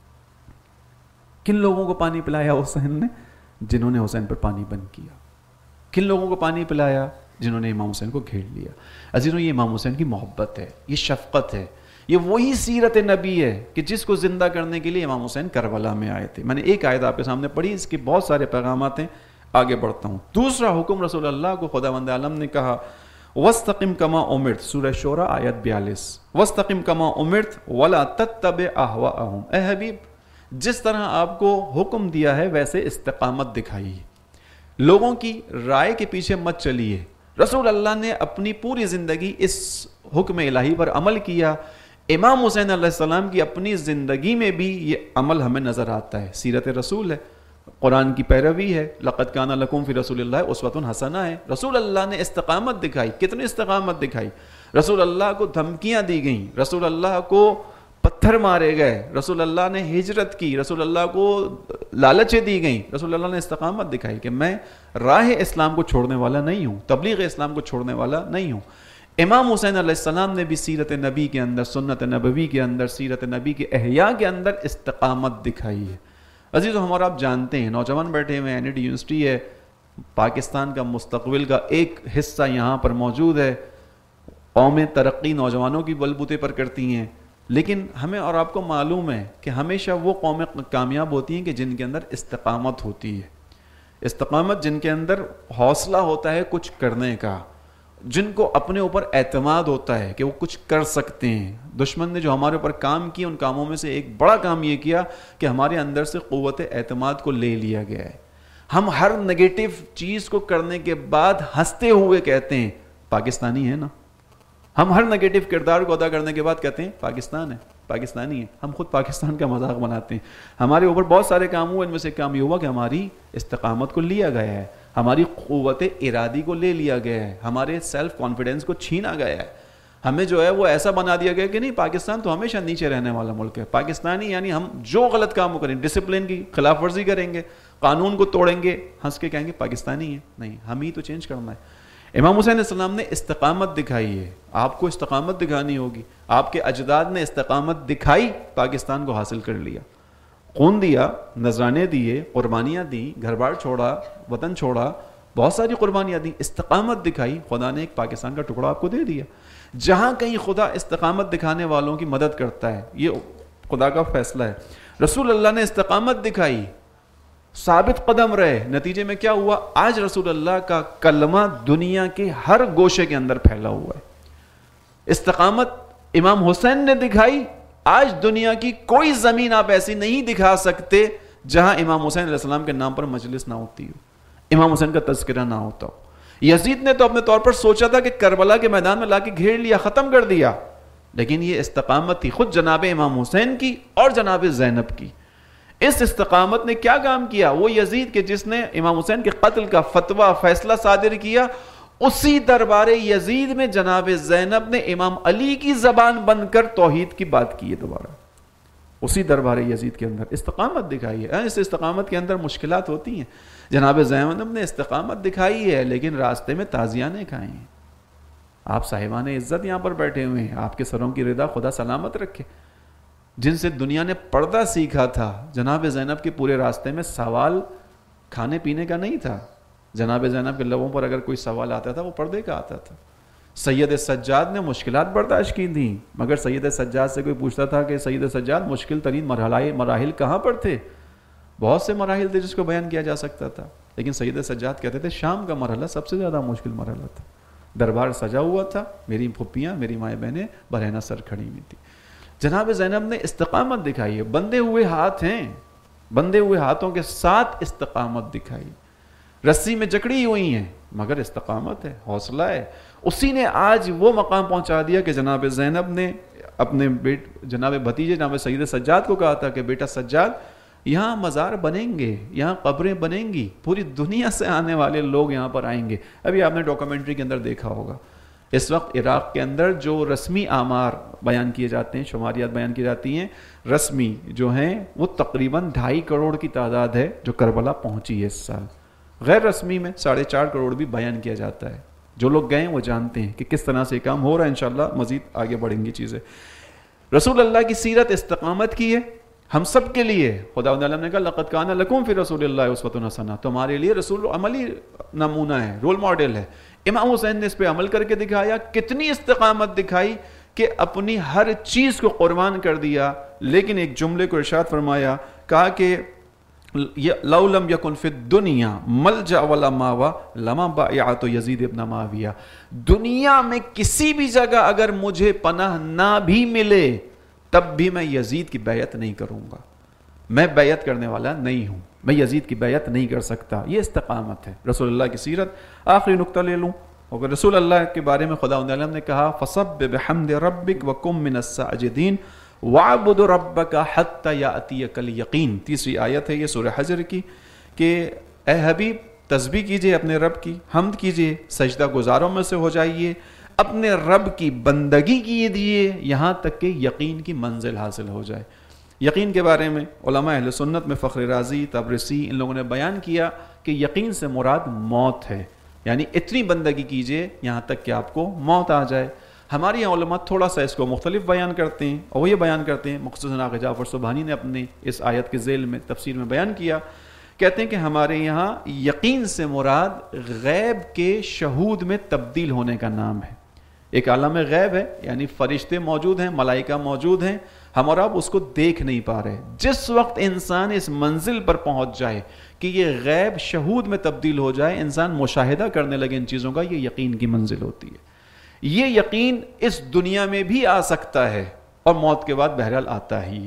کن لوگوں کو پانی پلایا حسین نے؟ جنہوں نے حسین پر پانی بند کیا. کن لوگوں کو پانی پلایا؟ جنہوں نے امام حسین کو گھیر لیا. عزیزوں, یہ امام حسین کی محبت ہے, یہ شفقت ہے, یہ وہی سیرت نبی ہے کہ جس کو زندہ کرنے کے لیے امام حسین کربلا میں آئے تھے. میں نے ایک آیت آپ کے سامنے پڑھی, اس کے بہت سارے پیغامات ہیں, آگے بڑھتا ہوں. دوسرا حکم رسول اللہ کو خداوند عالم نے کہا وَاسْتَقِمْ كَمَا أُمِرْتَ, سورہ شورى آیت بیالیس. وَاسْتَقِمْ كَمَا أُمِرْتَ وَلَا تَتَّبِعْ أَهْوَاءَهُمْ. اے حبیب جس طرح آپ کو حکم دیا ہے ویسے استقامت دکھائیے, لوگوں کی رائے کے پیچھے مت چلیے. رسول اللہ نے اپنی پوری زندگی اس حکم الہی پر عمل کیا. امام حسین علیہ السلام کی اپنی زندگی میں بھی یہ عمل ہمیں نظر آتا ہے. سیرت رسول ہے, قرآن کی پیروی ہے. لقد کان لکم فی رسول اللہ اسوۃ حسنہ ہے. رسول اللہ نے استقامت دکھائی. کتنی استقامت دکھائی؟ رسول اللہ کو دھمکیاں دی گئیں, رسول اللہ کو پتھر مارے گئے, رسول اللہ نے ہجرت کی, رسول اللہ کو لالچیں دی گئیں. رسول اللہ نے استقامت دکھائی کہ میں راہ اسلام کو چھوڑنے والا نہیں ہوں, تبلیغ اسلام کو چھوڑنے والا نہیں ہوں. امام حسین علیہ السلام نے بھی سیرت نبی کے اندر, سنت نبوی کے اندر, سیرت نبی کے احیاء کے اندر استقامت دکھائی ہے. عزیزو, ہمارا آپ جانتے ہیں نوجوان بیٹھے ہوئے, این ای ڈی یونیورسٹی ہے, پاکستان کا مستقبل کا ایک حصہ یہاں پر موجود ہے. قومیں ترقی نوجوانوں کی بلبوتے پر کرتی ہیں, لیکن ہمیں اور آپ کو معلوم ہے کہ ہمیشہ وہ قومیں کامیاب ہوتی ہیں کہ جن کے اندر استقامت ہوتی ہے. استقامت جن کے اندر حوصلہ ہوتا ہے کچھ کرنے کا, جن کو اپنے اوپر اعتماد ہوتا ہے کہ وہ کچھ کر سکتے ہیں. دشمن نے جو ہمارے اوپر کام کیے, ان کاموں میں سے ایک بڑا کام یہ کیا کہ ہمارے اندر سے قوت اعتماد کو لے لیا گیا ہے. ہم ہر نگیٹو چیز کو کرنے کے بعد ہنستے ہوئے کہتے ہیں پاکستانی ہے نا. ہم ہر نگیٹو کردار کو ادا کرنے کے بعد کہتے ہیں پاکستان ہے, پاکستانی ہے. ہم خود پاکستان کا مذاق بناتے ہیں. ہمارے اوپر بہت سارے کام ہوئے, ان میں سے کام یہ ہوا کہ ہماری استقامت کو لیا گیا ہے, ہماری قوت ارادی کو لے لیا گیا ہے, ہمارے سیلف کانفیڈنس کو چھینا گیا ہے. ہمیں جو ہے وہ ایسا بنا دیا گیا کہ نہیں, پاکستان تو ہمیشہ نیچے رہنے والا ملک ہے. پاکستانی یعنی ہم جو غلط کام کریں, ڈسپلن کی خلاف ورزی کریں گے, قانون کو توڑیں گے, ہنس کے کہیں گے پاکستانی ہے. نہیں, ہم ہی تو چینج کرنا ہے. امام حسین علیہ السلام نے استقامت دکھائی ہے, آپ کو استقامت دکھانی ہوگی. آپ کے اجداد نے استقامت دکھائی, پاکستان کو حاصل کر لیا, خون دیا, نذرانے دیے, قربانیاں دیں, گھر بار چھوڑا, وطن چھوڑا, بہت ساری قربانیاں دیں, استقامت دکھائی, خدا نے ایک پاکستان کا ٹکڑا آپ کو دے دیا. جہاں کہیں خدا استقامت دکھانے والوں کی مدد کرتا ہے, یہ خدا کا فیصلہ ہے. رسول اللہ نے استقامت دکھائی, ثابت قدم رہے, نتیجے میں کیا ہوا, آج رسول اللہ کا کلمہ دنیا کے ہر گوشے کے اندر پھیلا ہوا ہے. استقامت امام حسین نے دکھائی, آج دنیا کی کوئی زمین آپ ایسی نہیں دکھا سکتے جہاں امام حسین علیہ السلام کے نام پر مجلس نہ ہوتی ہو, امام حسین کا تذکرہ نہ ہوتا ہو. یزید نے تو اپنے طور پر سوچا تھا کہ کربلا کے میدان میں لا کے گھیر لیا, ختم کر دیا, لیکن یہ استقامت تھی خود جناب امام حسین کی اور جناب زینب کی. اس استقامت نے کیا کام کیا, وہ یزید کے جس نے امام حسین کے قتل کا فتویٰ فیصلہ صادر کیا, اسی دربار یزید میں جناب زینب نے امام علی کی زبان بن کر توحید کی بات کی ہے دوبارہ, اسی دربار یزید کے اندر استقامت دکھائی ہے. اس استقامت کے اندر مشکلات ہوتی ہیں. جناب زینب نے استقامت دکھائی ہے, لیکن راستے میں تازیانے کھائے ہیں. آپ صاحبان عزت یہاں پر بیٹھے ہوئے ہیں, آپ کے سروں کی رضا خدا سلامت رکھے. جن سے دنیا نے پردہ سیکھا تھا, جناب زینب کے پورے راستے میں سوال کھانے پینے کا نہیں تھا. جناب زینب کے لبوں پر اگر کوئی سوال آتا تھا وہ پردے کا آتا تھا. سید سجاد نے مشکلات برداشت کی تھیں, مگر سید سجاد سے کوئی پوچھتا تھا کہ سید سجاد مشکل ترین مرحلہ مراحل کہاں پر تھے, بہت سے مراحل تھے جس کو بیان کیا جا سکتا تھا, لیکن سید سجاد کہتے تھے شام کا مرحلہ سب سے زیادہ مشکل مرحلہ تھا. دربار سجا ہوا تھا, میری پھپھیاں میری مائیں بہنیں برہنہ سر کھڑی ہوئی تھی. جناب زینب نے استقامت دکھائی ہے, بندے ہوئے ہاتھ ہیں, بندے ہوئے ہاتھوں کے ساتھ استقامت دکھائی, رسی میں جکڑی ہوئی ہیں مگر استقامت ہے, حوصلہ ہے. اسی نے آج وہ مقام پہنچا دیا کہ جناب زینب نے اپنے بیٹ جناب بھتیجے جناب سید سجاد کو کہا تھا کہ بیٹا سجاد, یہاں مزار بنیں گے, یہاں قبریں بنیں گی, پوری دنیا سے آنے والے لوگ یہاں پر آئیں گے. ابھی آپ نے ڈاکومنٹری کے اندر دیکھا ہوگا, اس وقت عراق کے اندر جو رسمی آمار بیان کیے جاتے ہیں, شماریات بیان کی جاتی ہیں, رسمی جو ہیں وہ تقریباً ڈھائی کروڑ کی تعداد ہے جو کربلا پہنچی ہے اس سال. غیر رسمی میں ساڑھے چار کروڑ بھی بیان کیا جاتا ہے. جو لوگ گئے وہ جانتے ہیں کہ کس طرح سے کام ہو رہا ہے. انشاءاللہ مزید آگے بڑھیں گی چیزیں. رسول اللہ کی سیرت استقامت کی ہے ہم سب کے لیے. خدا وندہ نے کہا لقد کان لکم فی رسول اللہ اسوۃ حسنہ, تمہارے لیے رسول عملی نمونہ ہے, رول ماڈل ہے. امام حسین نے اس پہ عمل کر کے دکھایا, کتنی استقامت دکھائی کہ اپنی ہر چیز کو قربان کر دیا. لیکن ایک جملے کو ارشاد فرمایا, کہا کہ لو لم یکن فی الدنیا ملجأ ولا ماوا لما بایعت یزید ابن معاویہ, دنیا میں کسی بھی جگہ اگر مجھے پناہ نہ بھی ملے تب بھی میں یزید کی بیعت نہیں کروں گا. میں بیعت کرنے والا نہیں ہوں, میں یزید کی بیعت نہیں کر سکتا. یہ استقامت ہے رسول اللہ کی سیرت. آخری نقطہ لے لوں, اور رسول اللہ کے بارے میں خدا وندہ نے کہا فسبح بحمد ربک وکن من الساجدین وَعْبُدُ رَبَّكَ حَتَّى يَأْتِيَكَ الْيَقِينُ. تیسری آیت ہے یہ سورہ حجر کی کہ اے حبیب تسبیح کیجئے اپنے رب کی, حمد کیجئے, سجدہ گزاروں میں سے ہو جائیے, اپنے رب کی بندگی کیجئے یہاں تک کہ یقین کی منزل حاصل ہو جائے. یقین کے بارے میں علماء اہل سنت میں فخر رازی, تبرسی, ان لوگوں نے بیان کیا کہ یقین سے مراد موت ہے, یعنی اتنی بندگی کیجئے یہاں تک کہ آپ کو موت آ جائے. ہماری یہاں علماء تھوڑا سا اس کو مختلف بیان کرتے ہیں, اور وہ یہ بیان کرتے ہیں, مخصوصاً آقا جعفر سبحانی نے اپنے اس آیت کے ذیل میں تفسیر میں بیان کیا, کہتے ہیں کہ ہمارے یہاں یقین سے مراد غیب کے شہود میں تبدیل ہونے کا نام ہے. ایک عالم غیب ہے, یعنی فرشتے موجود ہیں, ملائکہ موجود ہیں, ہم اور آپ اس کو دیکھ نہیں پا رہے. جس وقت انسان اس منزل پر پہنچ جائے کہ یہ غیب شہود میں تبدیل ہو جائے, انسان مشاہدہ کرنے لگے ان چیزوں کا, یہ یقین کی منزل ہوتی ہے. یہ یقین اس دنیا میں بھی آ سکتا ہے اور موت کے بعد بہرحال آتا ہی ہے.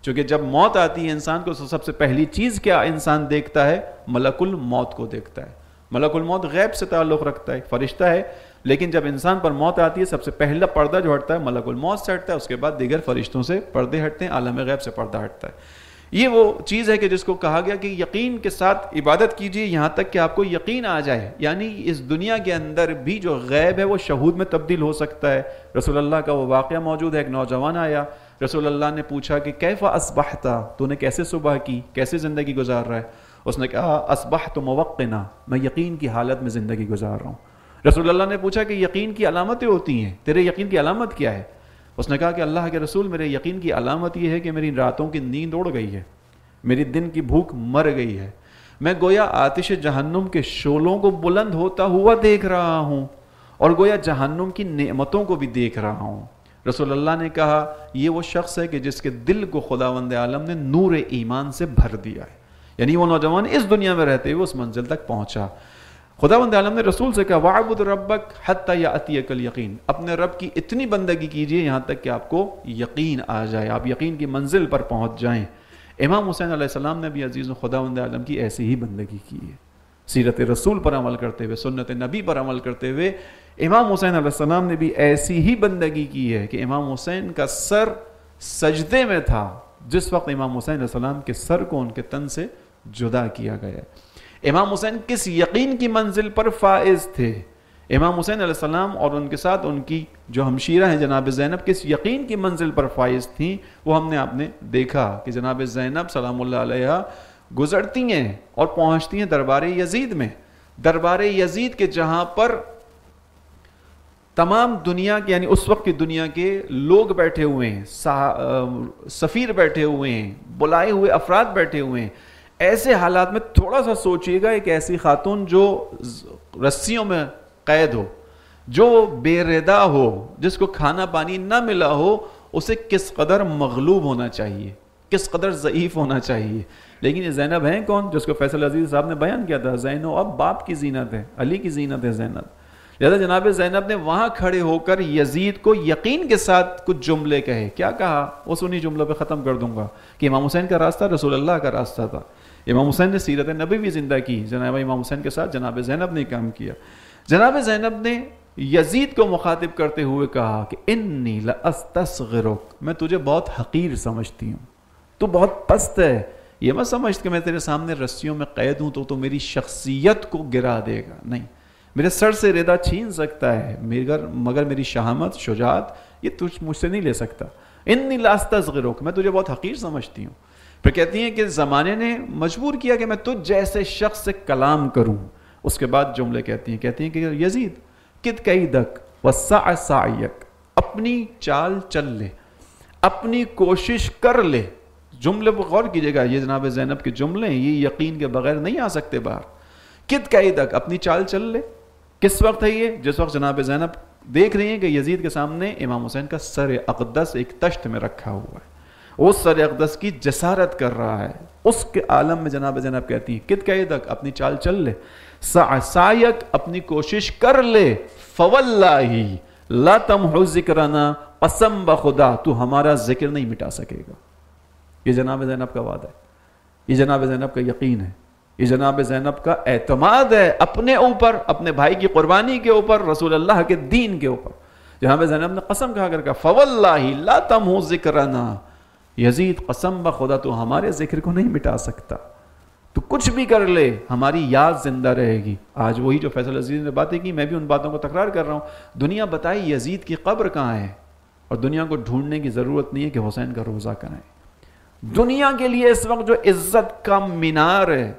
چونکہ جب موت آتی ہے انسان کو سب سے پہلی چیز کیا انسان دیکھتا ہے؟ ملک الموت کو دیکھتا ہے۔ ملک الموت غیب سے تعلق رکھتا ہے، فرشتہ ہے، لیکن جب انسان پر موت آتی ہے سب سے پہلا پردہ جو ہٹتا ہے ملک الموت سے ہٹتا ہے، اس کے بعد دیگر فرشتوں سے پردے ہٹتے ہیں، عالم غیب سے پردہ ہٹتا ہے۔ یہ وہ چیز ہے کہ جس کو کہا گیا کہ یقین کے ساتھ عبادت کیجیے یہاں تک کہ آپ کو یقین آ جائے، یعنی اس دنیا کے اندر بھی جو غیب ہے وہ شہود میں تبدیل ہو سکتا ہے۔ رسول اللہ کا وہ واقعہ موجود ہے، ایک نوجوان آیا، رسول اللہ نے پوچھا کہ کیف اصبحت، تو نے کیسے صبح کی، کیسے زندگی گزار رہا ہے؟ اس نے کہا اصبحت موقنا، میں یقین کی حالت میں زندگی گزار رہا ہوں۔ رسول اللہ نے پوچھا کہ یقین کی علامتیں ہوتی ہیں، تیرے یقین کی علامت کیا ہے؟ اس نے کہا کہ اللہ کے رسول میرے یقین کی علامت یہ ہے کہ میری راتوں کی نیند اڑ گئی ہے، میری دن کی بھوک مر گئی ہے، میں گویا آتش جہنم کے شعلوں کو بلند ہوتا ہوا دیکھ رہا ہوں اور گویا جہنم کی نعمتوں کو بھی دیکھ رہا ہوں۔ رسول اللہ نے کہا یہ وہ شخص ہے کہ جس کے دل کو خداوند عالم نے نور ایمان سے بھر دیا ہے، یعنی وہ نوجوان اس دنیا میں رہتے ہوئے اس منزل تک پہنچا۔ خداوند عالم نے رسول سے کہا وَاعْبُدْ رَبَّكَ حَتَّى يَأْتِيَكَ الْيَقِينُ، اپنے رب کی اتنی بندگی کیجئے یہاں تک کہ آپ کو یقین آ جائے، آپ یقین کی منزل پر پہنچ جائیں۔ امام حسین علیہ السلام نے بھی عزیز خداوند عالم کی ایسی ہی بندگی کی ہے، سیرت رسول پر عمل کرتے ہوئے، سنت نبی پر عمل کرتے ہوئے امام حسین علیہ السلام نے بھی ایسی ہی بندگی کی ہے کہ امام حسین کا سر سجدے میں تھا جس وقت امام حسین علیہ السلام کے سر کو ان کے تن سے جدا کیا گیا۔ امام حسین کس یقین کی منزل پر فائز تھے؟ امام حسین علیہ السلام اور ان کے ساتھ ان کی جو ہمشیرہ ہیں جناب زینب کس یقین کی منزل پر فائز تھیں؟ وہ ہم نے آپ نے دیکھا کہ جناب زینب سلام اللہ علیہ گزرتی ہیں اور پہنچتی ہیں دربار یزید میں، دربار یزید کے جہاں پر تمام دنیا کے یعنی اس وقت کی دنیا کے لوگ بیٹھے ہوئے ہیں، سفیر بیٹھے ہوئے ہیں، بلائے ہوئے افراد بیٹھے ہوئے ہیں۔ ایسے حالات میں تھوڑا سا سوچئے گا ایک ایسی خاتون جو رسیوں میں قید ہو، جو بے ردا ہو، جس کو کھانا پانی نہ ملا ہو، اسے کس قدر مغلوب ہونا چاہیے، کس قدر ضعیف ہونا چاہیے۔ لیکن یہ زینب ہیں کون؟ جس کو فیصل عزیز صاحب نے بیان کیا تھا زینب اب باپ کی زینت ہے، علی کی زینت ہے زینب۔ لہذا جناب زینب نے وہاں کھڑے ہو کر یزید کو یقین کے ساتھ کچھ جملے کہے۔ کیا کہا؟ اس انہی جملوں پہ ختم کر دوں گا کہ امام حسین کا راستہ رسول اللہ کا راستہ تھا، امام حسین نے سیرت نبی بھی زندہ کی، جناب امام حسین کے ساتھ جناب زینب نے کام کیا۔ جناب زینب نے یزید کو مخاطب کرتے ہوئے کہا کہ انی لاستصغرک، میں تجھے بہت حقیر سمجھتی ہوں، تو بہت پست ہے، یہ مت سمجھ کہ میں تیرے سامنے رسیوں میں قید ہوں تو تو میری شخصیت کو گرا دے گا، نہیں، میرے سر سے ردا چھین سکتا ہے مگر مگر میری شہامت شجاعت یہ تجھ مجھ سے نہیں لے سکتا۔ انی لاستصغرک، میں تجھے بہت حقیر سمجھتی ہوں۔ پھر کہتی ہیں کہ زمانے نے مجبور کیا کہ میں تجھ جیسے شخص سے کلام کروں۔ اس کے بعد جملے کہتی ہیں کہتی ہیں کہ یزید کد قیدک وسع سعیک، اپنی چال چل لے، اپنی کوشش کر لے۔ جملے پر غور کیجئے گا، یہ جناب زینب کے جملے ہیں، یہ یقین کے بغیر نہیں آ سکتے باہر۔ کد قیدک، اپنی چال چل لے۔ کس وقت ہے یہ؟ جس وقت جناب زینب دیکھ رہی ہیں کہ یزید کے سامنے امام حسین کا سر اقدس ایک تشت میں رکھا ہوا ہے، وہ سر اقدس کی جسارت کر رہا ہے۔ اس کے عالم میں جناب زینب کہتی ہیں کد قیدک، اپنی چال چل لے، سع سعیک، اپنی کوشش کر لے، فواللہ لا تمحو ذکرنا، قسم بخدا تو ہمارا ذکر نہیں مٹا سکے گا۔ یہ جناب زینب کا وعدہ ہے، یہ جناب زینب کا یقین ہے، یہ جناب زینب کا اعتماد ہے اپنے اوپر، اپنے بھائی کی قربانی کے اوپر، رسول اللہ کے دین کے اوپر۔ جناب زینب نے قسم کھا کر کہا فواللہ لا تمحو ذکرنا، یزید قسم بخدا تو ہمارے ذکر کو نہیں مٹا سکتا، تو کچھ بھی کر لے ہماری یاد زندہ رہے گی۔ آج وہی جو فیصل عزیز نے باتیں کی، میں بھی ان باتوں کو تکرار کر رہا ہوں۔ دنیا بتائی یزید کی قبر کہاں ہے، اور دنیا کو ڈھونڈنے کی ضرورت نہیں ہے کہ حسین کا روزہ کرائیں۔ دنیا کے لیے اس وقت جو عزت کا مینار ہے،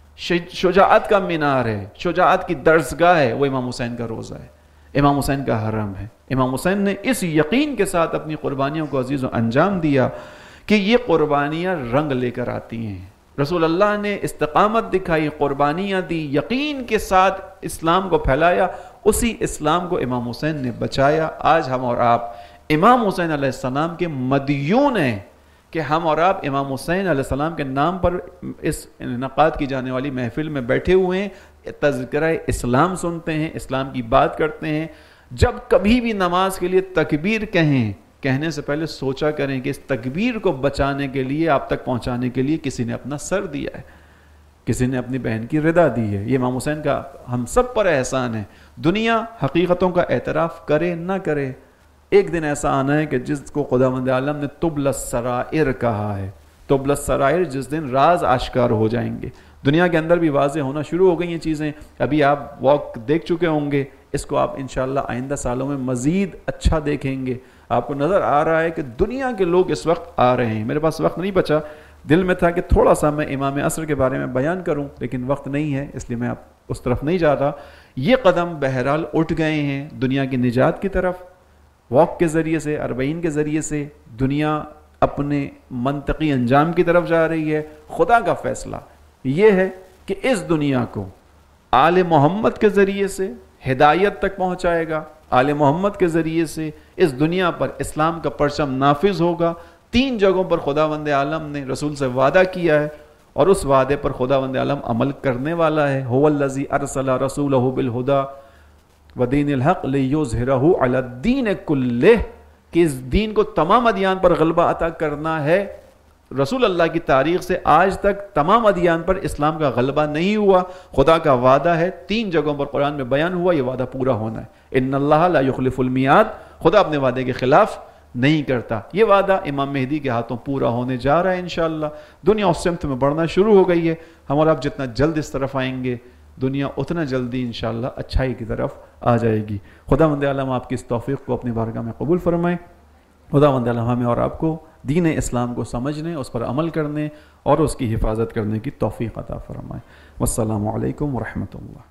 شجاعت کا مینار ہے، شجاعت کی درسگاہ ہے، وہ امام حسین کا روزہ ہے، امام حسین کا حرم ہے۔ امام حسین نے اس یقین کے ساتھ اپنی قربانیوں کو عزیز و انجام دیا کہ یہ قربانیاں رنگ لے کر آتی ہیں۔ رسول اللہ نے استقامت دکھائی، قربانیاں دی، یقین کے ساتھ اسلام کو پھیلایا، اسی اسلام کو امام حسین نے بچایا۔ آج ہم اور آپ امام حسین علیہ السلام کے مدیون ہیں کہ ہم اور آپ امام حسین علیہ السلام کے نام پر اس انعقاد کی جانے والی محفل میں بیٹھے ہوئے ہیں، تذکرہ اسلام سنتے ہیں، اسلام کی بات کرتے ہیں۔ جب کبھی بھی نماز کے لیے تکبیر کہیں کہنے سے پہلے سوچا کریں کہ اس تکبیر کو بچانے کے لیے، آپ تک پہنچانے کے لیے کسی نے اپنا سر دیا ہے، کسی نے اپنی بہن کی رضا دی ہے. یہ امام حسین کا ہم سب پر احسان ہے. دنیا حقیقتوں کا اعتراف کرے نہ کرے، ایک دن ایسا آنا ہے کہ جس کو خداوند عالم نے تبل السرائر کہا ہے. تبل السرائر، جس دن راز آشکار ہو جائیں گے. دنیا کے اندر بھی واضح ہونا شروع ہو گئی یہ چیزیں. ابھی آپ واک دیکھ چکے ہوں گے، اس کو آپ انشاءاللہ آئندہ سالوں میں مزید اچھا دیکھیں گے. آپ کو نظر آ رہا ہے کہ دنیا کے لوگ اس وقت آ رہے ہیں. میرے پاس وقت نہیں بچا، دل میں تھا کہ تھوڑا سا میں امام عصر کے بارے میں بیان کروں، لیکن وقت نہیں ہے، اس لیے میں آپ اس طرف نہیں جاتا. یہ قدم بہرحال اٹھ گئے ہیں دنیا کی نجات کی طرف. واک کے ذریعے سے، اربعین کے ذریعے سے دنیا اپنے منطقی انجام کی طرف جا رہی ہے. خدا کا فیصلہ یہ ہے کہ اس دنیا کو آل محمد کے ذریعے سے ہدایت تک پہنچائے گا. آل محمد کے ذریعے سے اس دنیا پر اسلام کا پرچم نافذ ہوگا. تین جگہوں پر خداوند عالم نے رسول سے وعدہ کیا ہے، اور اس وعدے پر خداوند عالم عمل کرنے والا ہے. هو الذی ارسل رسولہ بالہدی ودین الحق لیظہرہ علی الدین کلہ، کہ اس دین کو تمام ادیان پر غلبہ عطا کرنا ہے. رسول اللہ کی تاریخ سے آج تک تمام ادیان پر اسلام کا غلبہ نہیں ہوا. خدا کا وعدہ ہے، تین جگہوں پر قرآن میں بیان ہوا، یہ وعدہ پورا ہونا ہے. ان اللہ لا یخلف المیعاد، خدا اپنے وعدے کے خلاف نہیں کرتا. یہ وعدہ امام مہدی کے ہاتھوں پورا ہونے جا رہا ہے انشاءاللہ. دنیا اس سمت میں بڑھنا شروع ہو گئی ہے. ہم اور آپ جتنا جلد اس طرف آئیں گے، دنیا اتنا جلدی انشاءاللہ اچھائی کی طرف آ جائے گی. خداوند عالم آپ کی اس توفیق کو اپنی بارگاہ میں قبول فرمائے. خداوند عالم ہمیں اور آپ کو دین اسلام کو سمجھنے، اس پر عمل کرنے اور اس کی حفاظت کرنے کی توفیق عطا فرمائے. والسلام علیکم ورحمۃ اللہ.